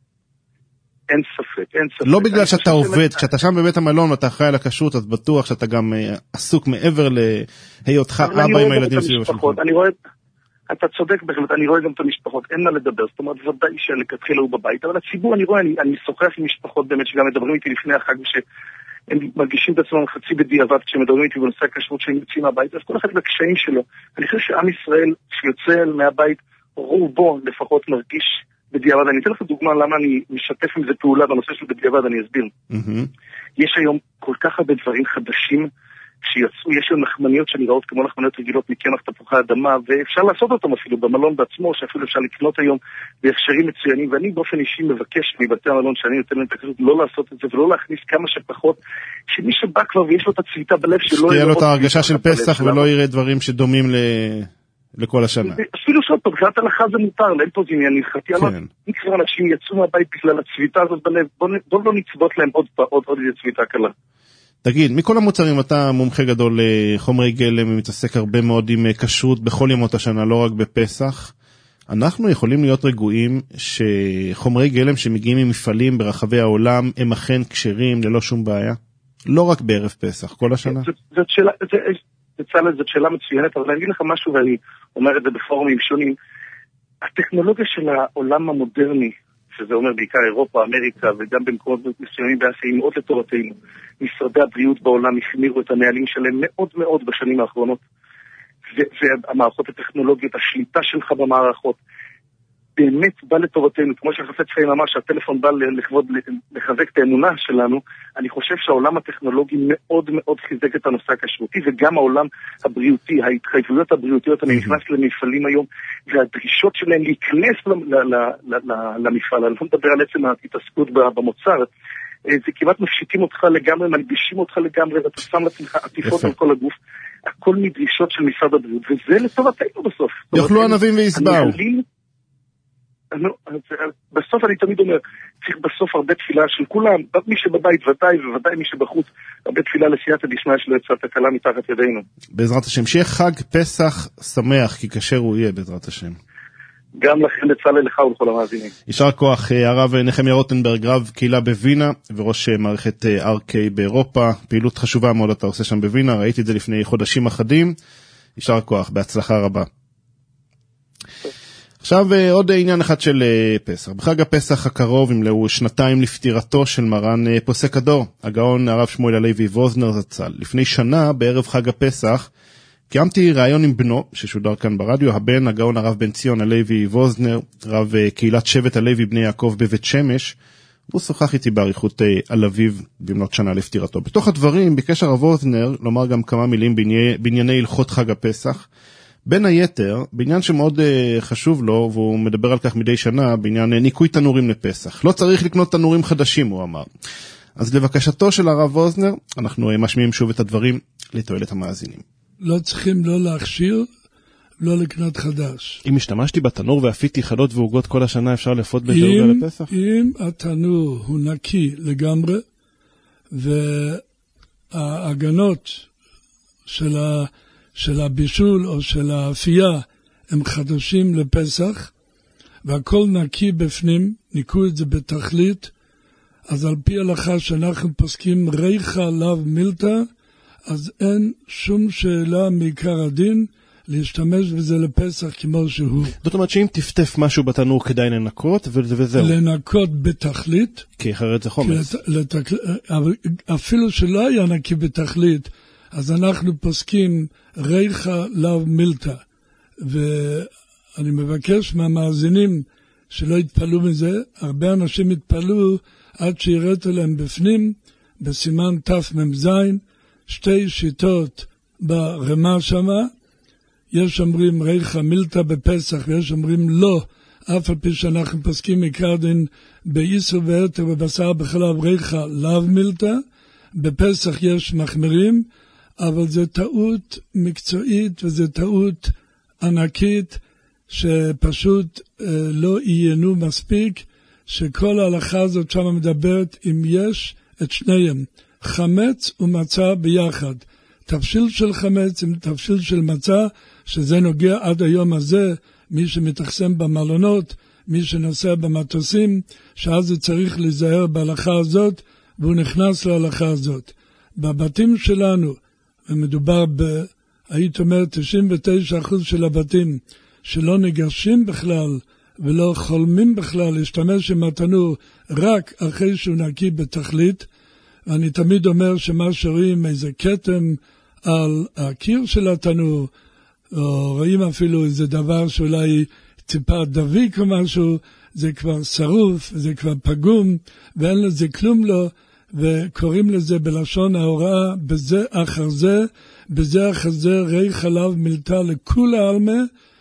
אין ספק, אין ספק. לא בגלל שאתה עובד, כשאתה שם בבית המלון ואתה אחראי על הכשרות, אז בטוח שאתה גם עסוק מעבר להיותך אבא עם הילדים סביב השולחן. אני רואה, אתה צודק בהחלט, אני רואה גם את המשפחות, אין מה לדבר, זאת אומרת, ודאי שלכתחילה הוא בבית, אבל הציבור, אני רואה, אני, אני משוחח עם משפחות באמת שגם מדברים איתי לפני החג, ושהם מרגישים את עצמם חצי בדיעבד, כשהם מדברים איתי בנושא הכשרות שהם יוצאים מהבית, אז כל אחד בקשיים שלו. אני חושב שעם ישראל שיוצא מהבית, רובו לפחות מרגיש בדיעבד. אני אתן לך דוגמה למה אני משתף עם זה פעולה בנושא של בדיעבד, אני אסביר. יש היום כל כך הרבה דברים חדשים שיצאו, יש היום נחמניות שנראות כמו נחמניות רגילות מקמח תפוחי אדמה, ואפשר לעשות אותם אפילו במלון בעצמו, שאפילו אפשר לקנות היום בהכשרים מצוינים, ואני באופן אישי מבקש מבתי המלון שאני נותן להם את הכשרות לא לעשות את זה ולא להכניס כמה שפחות, שמי שבא כבר ויש לו את הצביטה בלב שלא שתהיה לו את ההרגשה של פסח ולא יראה דברים שדומים ל... לכל השנה. אפילו שעוד פעם, מבחינת הלכה זה מותר, אין פה זה עניין הלכתי, אבל אם כבר אנשים יצאו מהבית בגלל הצביטה הזאת בלב, בוא לא נצבות להם עוד עוד איזה צביטה קלה. תגיד, מכל המוצרים אתה מומחה גדול לחומרי גלם ומתעסק הרבה מאוד עם כשרות בכל ימות השנה, לא רק בפסח. אנחנו יכולים להיות רגועים שחומרי גלם שמגיעים ממפעלים ברחבי העולם הם אכן כשרים ללא שום בעיה? לא רק בערב פסח, כל השנה? זאת שאלה, זאת שאלה מצוינת, אבל אני אגיד לך משהו ואני אומר את זה בפורומים שונים. הטכנולוגיה של העולם המודרני, שזה אומר בעיקר אירופה, אמריקה וגם במקומות מסוימים באסיה, היא מאוד לטובתנו. משרדי הבריאות בעולם החמירו את הנהלים שלהם מאוד מאוד בשנים האחרונות. והמערכות הטכנולוגיות, השליטה שלך במערכות, באמת בא לטובתנו. כמו שחפץ חיים אמר שהטלפון בא לכבוד, לחזק את האמונה שלנו, אני חושב שהעולם הטכנולוגי מאוד מאוד חיזק את הנושא הכשרותי, וגם העולם הבריאותי, ההתחייבויות הבריאותיות, אני נכנס למפעלים היום, והדרישות שלהם להיכנס למפעל, אני לא מדבר על עצם ההתעסקות במוצר, זה כמעט מפשיטים אותך לגמרי, מלבישים אותך לגמרי, ואתה שם לעצמך עטיפות על כל הגוף, הכל מדרישות של משרד הבריאות, וזה לטובתנו בסוף. יאכלו ענבים ויסבעו. בסוף אני תמיד אומר, צריך בסוף הרבה תפילה של כולם, מי שבבית ודאי וודאי מי שבחוץ, הרבה תפילה לסייעתא דשמיא שלא יצא תקלה מתחת ידינו. בעזרת השם, שיהיה חג פסח שמח, כי כאשר הוא יהיה בעזרת השם. גם לכם בצלאל, לך ולכל המאזינים. יישר כוח, הרב נחמיה רוטנברג, רב קהילה בווינה וראש מערכת אר קיי באירופה, פעילות חשובה מאוד אתה עושה שם בווינה, ראיתי את זה לפני חודשים אחדים, יישר כוח, בהצלחה רבה. עכשיו עוד עניין אחד של פסח. בחג הפסח הקרוב ימלאו שנתיים לפטירתו של מרן פוסק הדור, הגאון הרב שמואל הלוי ווזנר זצ"ל. לפני שנה, בערב חג הפסח, קיימתי ראיון עם בנו, ששודר כאן ברדיו, הבן הגאון הרב בן ציון הלוי ווזנר, רב קהילת שבט הלוי בני יעקב בבית שמש, והוא שוחח איתי בעריכות על אביו במנות שנה לפטירתו. בתוך הדברים ביקש הרב ווזנר לומר גם כמה מילים בענייני הלכות חג הפסח, בין היתר, בעניין שמאוד uh, חשוב לו, והוא מדבר על כך מדי שנה, בעניין uh, ניקוי תנורים לפסח. לא צריך לקנות תנורים חדשים, הוא אמר. אז לבקשתו של הרב ווזנר, אנחנו uh, משמיעים שוב את הדברים לתועלת המאזינים. לא צריכים לא להכשיר, לא לקנות חדש. אם השתמשתי בתנור ואפיתי חלות ועוגות כל השנה, אפשר לפות בזהובה לפסח? אם התנור הוא נקי לגמרי, וההגנות של ה... של הבישול או של האפייה הם חדשים לפסח, והכל נקי בפנים, ניקו את זה בתכלית, אז על פי הלכה שאנחנו פוסקים ריחה לאו מילתא, אז אין שום שאלה מעיקר הדין להשתמש בזה לפסח כמו שהוא. זאת אומרת שאם תפטף משהו בתנור כדאי לנקות וזהו. לנקות בתכלית. כי אחרת זה חומץ. לתק... אפילו שלא היה נקי בתכלית, אז אנחנו פוסקים ריחה לאו מילתא, ואני מבקש מהמאזינים שלא יתפלו מזה. הרבה אנשים יתפלו עד שיראית להם בפנים, בסימן תמ"ז, שתי שיטות ברמה שמה, יש אומרים ריחה מילתא בפסח, ויש אומרים לא, אף על פי שאנחנו פוסקים עיקר דין באיסור והתר ובשר בחלב ריחה לאו מילתא, בפסח יש מחמירים, אבל זו טעות מקצועית וזו טעות ענקית שפשוט אה, לא עיינו מספיק, שכל ההלכה הזאת שם מדברת אם יש את שניהם, חמץ ומצה ביחד. תבשיל של חמץ עם תבשיל של מצה, שזה נוגע עד היום הזה, מי שמתחסם במלונות, מי שנוסע במטוסים, שאז זה צריך להיזהר בהלכה הזאת, והוא נכנס להלכה הזאת. בבתים שלנו, ומדובר ב, היית אומר, תשעים ותשעה אחוז של הבתים שלא ניגשים בכלל ולא חולמים בכלל להשתמש עם התנור רק אחרי שהוא נקי בתכלית. ואני תמיד אומר שמה שרואים איזה כתם על הקיר של התנור, או רואים אפילו איזה דבר שאולי טיפה דביק או משהו, זה כבר שרוף, זה כבר פגום, ואין לזה כלום לו, וקוראים לזה בלשון ההוראה, בזה אחר זה, בזה אחר זה, ריחה לאו מילתא לכולי עלמא,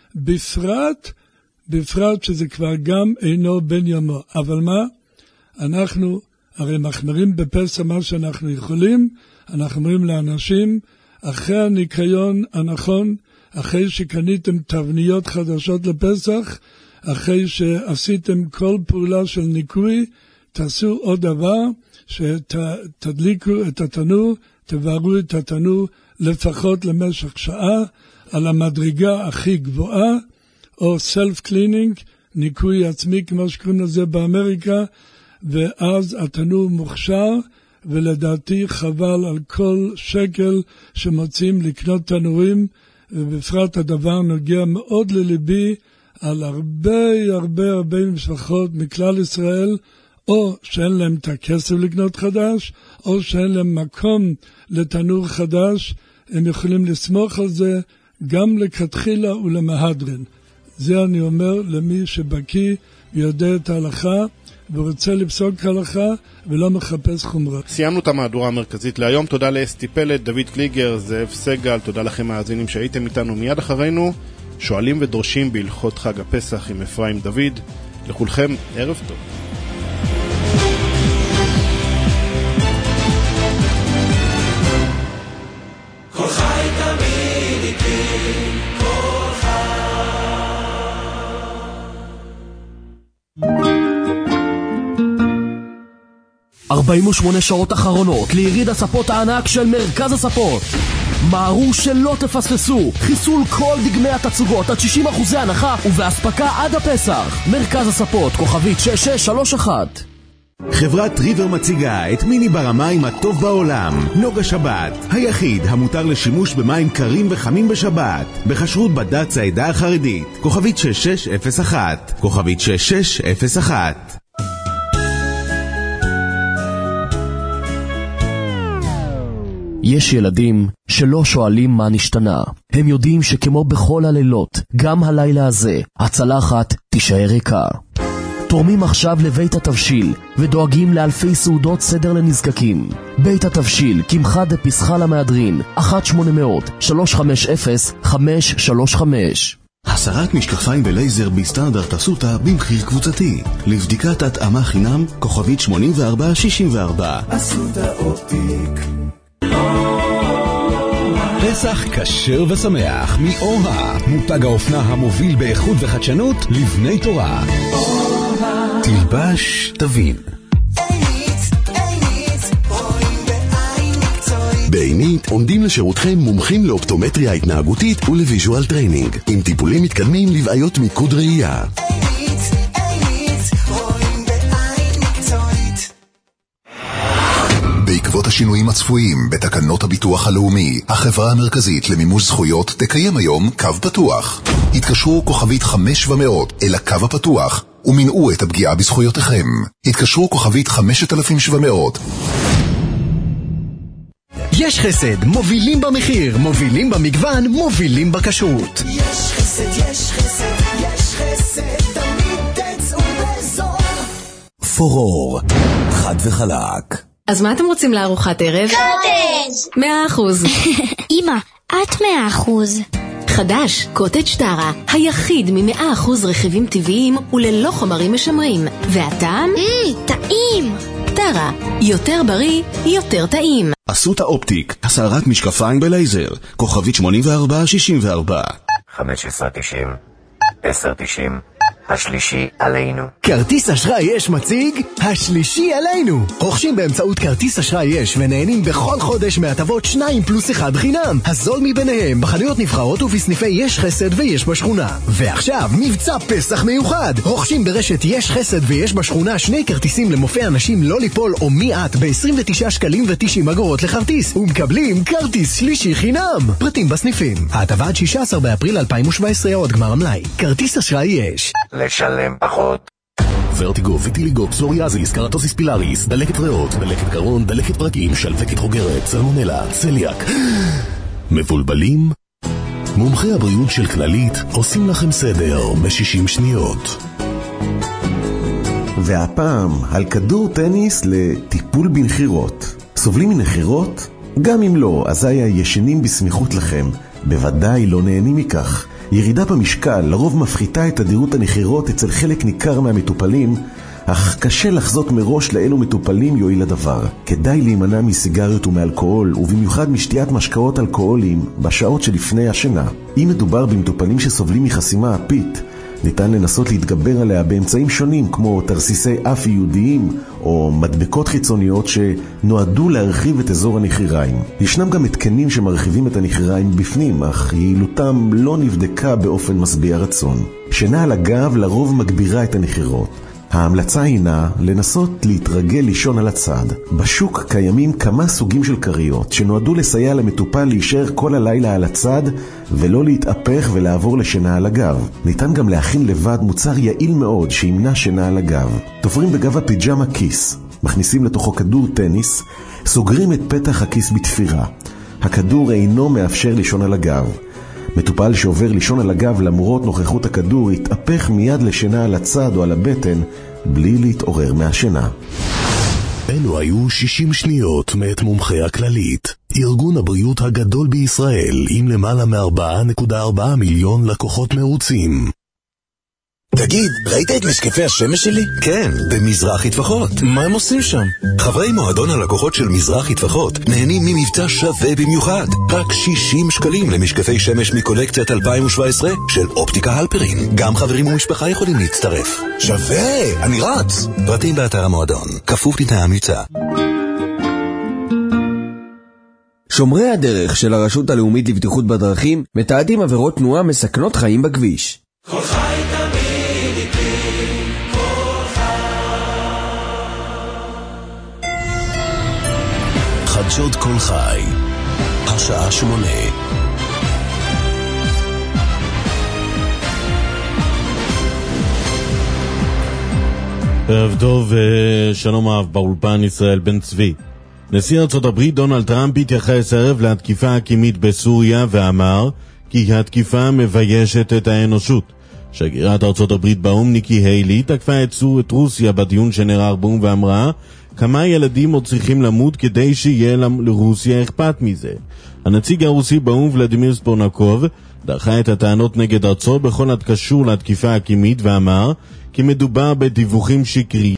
בפרט, בפרט שזה כבר גם אינו בן יומו. אבל מה? אנחנו הרי מחמירים בפסח מה שאנחנו יכולים, אנחנו אומרים לאנשים, אחרי הניקיון הנכון, אחרי שקניתם תבניות חדשות לפסח, אחרי שעשיתם כל פעולה של ניקוי, תעשו עוד דבר, שתדליקו את התנור, תבערו את התנור לפחות למשך שעה, על המדרגה הכי גבוהה, או self-cleaning, ניקוי עצמי כמו שקוראים לזה באמריקה, ואז התנור מוכשר, ולדעתי חבל על כל שקל שמוצאים לקנות תנורים, ובפרט הדבר נוגע מאוד לליבי על הרבה הרבה הרבה משפחות מכלל ישראל, או שאין להם את הכסף לקנות חדש, או שאין להם מקום לתנור חדש, הם יכולים לסמוך על זה גם לכתחילה ולמהדרין. זה אני אומר למי שבקי ויודע את ההלכה, ורוצה לפסוק הלכה ולא מחפש חומרה. סיימנו את המהדורה המרכזית להיום. תודה לאסתי פלט, דוד קליגר, זאב סגל, תודה לכם מאזינים שהייתם איתנו. מיד אחרינו שואלים ודורשים בהלכות חג הפסח עם אפרים דוד. לכולכם ערב טוב. כל חי תמיד איתי, כל חי. ארבעים ושמונה שעות אחרונות ליריד הספות הענק של מרכז הספות. מהרו שלא תפספסו, חיסול כל דגמי התצוגות עד שישים אחוז הנחה ובהספקה עד הפסח. מרכז הספות, כוכבית שש שש שלוש אחת. חברת ריבר מציגה את מיני בר המים הטוב בעולם, נוגה שבת, היחיד המותר לשימוש במים קרים וחמים בשבת, בכשרות בד"ץ העדה החרדית, כוכבית שש שש אפס אחת, כוכבית שש שש אפס אחת. יש ילדים שלא שואלים מה נשתנה. הם יודעים שכמו בכל הלילות, גם הלילה הזה, הצלחת תישאר ריקה. תורמים עכשיו לבית התבשיל ודואגים לאלפי סעודות סדר לנזקקים. בית התבשיל, קמחא דפסחא למהדרין, אחת שמונה אפס שלוש חמש אפס חמש שלוש חמש. הסרת משקפיים בלייזר בסטנדרט אסותא במחיר קבוצתי. לבדיקת התאמה חינם, כוכבית שמונים וארבע שישים וארבע. אסותא אופטיק. פסח כשר ושמח מאוהה, מותג האופנה המוביל באיכות וחדשנות לבני תורה. תלבש תבין. בעינית עומדים לשירותכם מומחים לאופטומטריה התנהגותית ולוויז'ואל טריינינג, עם טיפולים מתקדמים לבעיות מיקוד ראייה. בעקבות השינויים הצפויים בתקנות הביטוח הלאומי, החברה המרכזית למימוש זכויות תקיים היום קו פתוח. התקשרו כוכבית חמש ומאות אל הקו הפתוח ומנעו את הפגיעה בזכויותיכם. התקשרו כוכבית חמשת אלפים שבע מאות. יש חסד, מובילים במחיר, מובילים במגוון, מובילים בכשרות. יש חסד, יש חסד, יש חסד, תמיד תצאו בזול. פורור, חד וחלק. אז מה אתם רוצים לארוחת ערב? קוטג' מאה אחוז. אמא, את מאה אחוז. חדש, קוטג' טרה, היחיד ממאה אחוז רכיבים טבעיים וללא חומרים משמרים. והטעם? מmm, טעים. טרה, יותר בריא, יותר טעים. אסותא אופטיק, הסרת משקפיים בלייזר, כוכבית שמונים וארבע שישים וארבע. חמש עשרה תשעים, עשר תשעים, השלישי עלינו. כרטיס אשראי יש מציג, השלישי עלינו. רוכשים באמצעות כרטיס אשראי יש ונהנים בכל חודש מהטבות שניים פלוס אחד חינם. הזול מביניהם בחנויות נבחרות ובסניפי יש חסד ויש בשכונה. ועכשיו מבצע פסח מיוחד. רוכשים ברשת יש חסד ויש בשכונה שני כרטיסים למופע אנשים לא ליפול או מיעט ב-עשרים ותשעה שקלים ותשעים אגורות לכרטיס. ומקבלים כרטיס שלישי חינם. פרטים בסניפים. ההטבה עד שישה עשר באפריל אלפיים שבע עשרה עוד גמר המלאי. כרטיס אשראי יש. לשלם פחות. ורטיגו, ויטיליגו, פסוריאזיס, קרטוסיס פילאריס, דלקת ריאות, דלקת גרון, דלקת פרקים, שלווקת חוגרת, סלמונלה, צליאק. מבולבלים? מומחי הבריאות של כללית עושים לכם סדר ב-שישים שניות. והפעם על כדור טניס לטיפול בנחירות. סובלים מנחירות? גם אם לא, אזי הישנים בסמיכות לכם בוודאי לא נהנים מכך. ירידה במשקל לרוב מפחיתה את תדירות הנחירות אצל חלק ניכר מהמטופלים, אך קשה לחזות מראש לאלו מטופלים יועיל הדבר. כדאי להימנע מסיגריות ומאלכוהול, ובמיוחד משתיית משקאות אלכוהוליים בשעות שלפני השינה. אם מדובר במטופלים שסובלים מחסימה אפית, ניתן לנסות להתגבר עליה באמצעים שונים כמו תרסיסי אף ייעודיים או מדבקות חיצוניות שנועדו להרחיב את אזור הנחיריים. ישנם גם התקנים שמרחיבים את הנחיריים בפנים, אך יעילותם לא נבדקה באופן משביע רצון. שינה על הגב לרוב מגבירה את הנחירות. ההמלצה הינה לנסות להתרגל לישון על הצד. בשוק קיימים כמה סוגים של קריות שנועדו לסייע למטופל להישאר כל הלילה על הצד ולא להתהפך ולעבור לשינה על הגב. ניתן גם להכין לבד מוצר יעיל מאוד שימנע שינה על הגב. תופרים בגב הפיג'מה כיס, מכניסים לתוכו כדור טניס, סוגרים את פתח הכיס בתפירה. הכדור אינו מאפשר לישון על הגב. מטופל שעובר לישון על הגב למרות נוכחות הכדור יתהפך מיד לשינה על הצד או על הבטן בלי להתעורר מהשינה. אלו היו שישים שניות מאת מומחי הכללית, ארגון הבריאות הגדול בישראל עם למעלה מ-ארבע נקודה ארבע מיליון לקוחות מרוצים. תגיד, ראית את משקפי השמש שלי? כן, במזרחי טפחות. מה הם עושים שם? חברי מועדון הלקוחות של מזרחי טפחות נהנים ממבצע שווה במיוחד. רק שישים שקלים למשקפי שמש מקולקציית אלפיים שבע עשרה של אופטיקה הלפרין. גם חברים ומשפחה יכולים להצטרף. שווה, אני רץ. פרטים באתר המועדון, כפוף לתנאי המבצע. שומרי הדרך של הרשות הלאומית לבטיחות בדרכים מתעדים עבירות תנועה מסכנות חיים בכביש. כל חי תמיד איתי, כל חי. חדשות כל חי, השעה שמונה. ערב טוב ושלום אהב באולפן ישראל בן צבי. נשיא ארצות הברית דונלד טראמפ התייחס ערב להתקיפה הקימית בסוריה ואמר כי התקיפה מביישת את האנושות. שגרירת ארצות הברית באום ניקי היילי תקפה את רוסיה בדיון שנערך באום ואמרה כמה ילדים עוד צריכים למות כדי שיהיה לרוסיה אכפת מזה. הנציג הרוסי באום ולדימיר ספורנקוב דחה את הטענות נגד ארצו בכל הקשור להתקיפה הקימית ואמר כי מדובר בדיווחים שקריים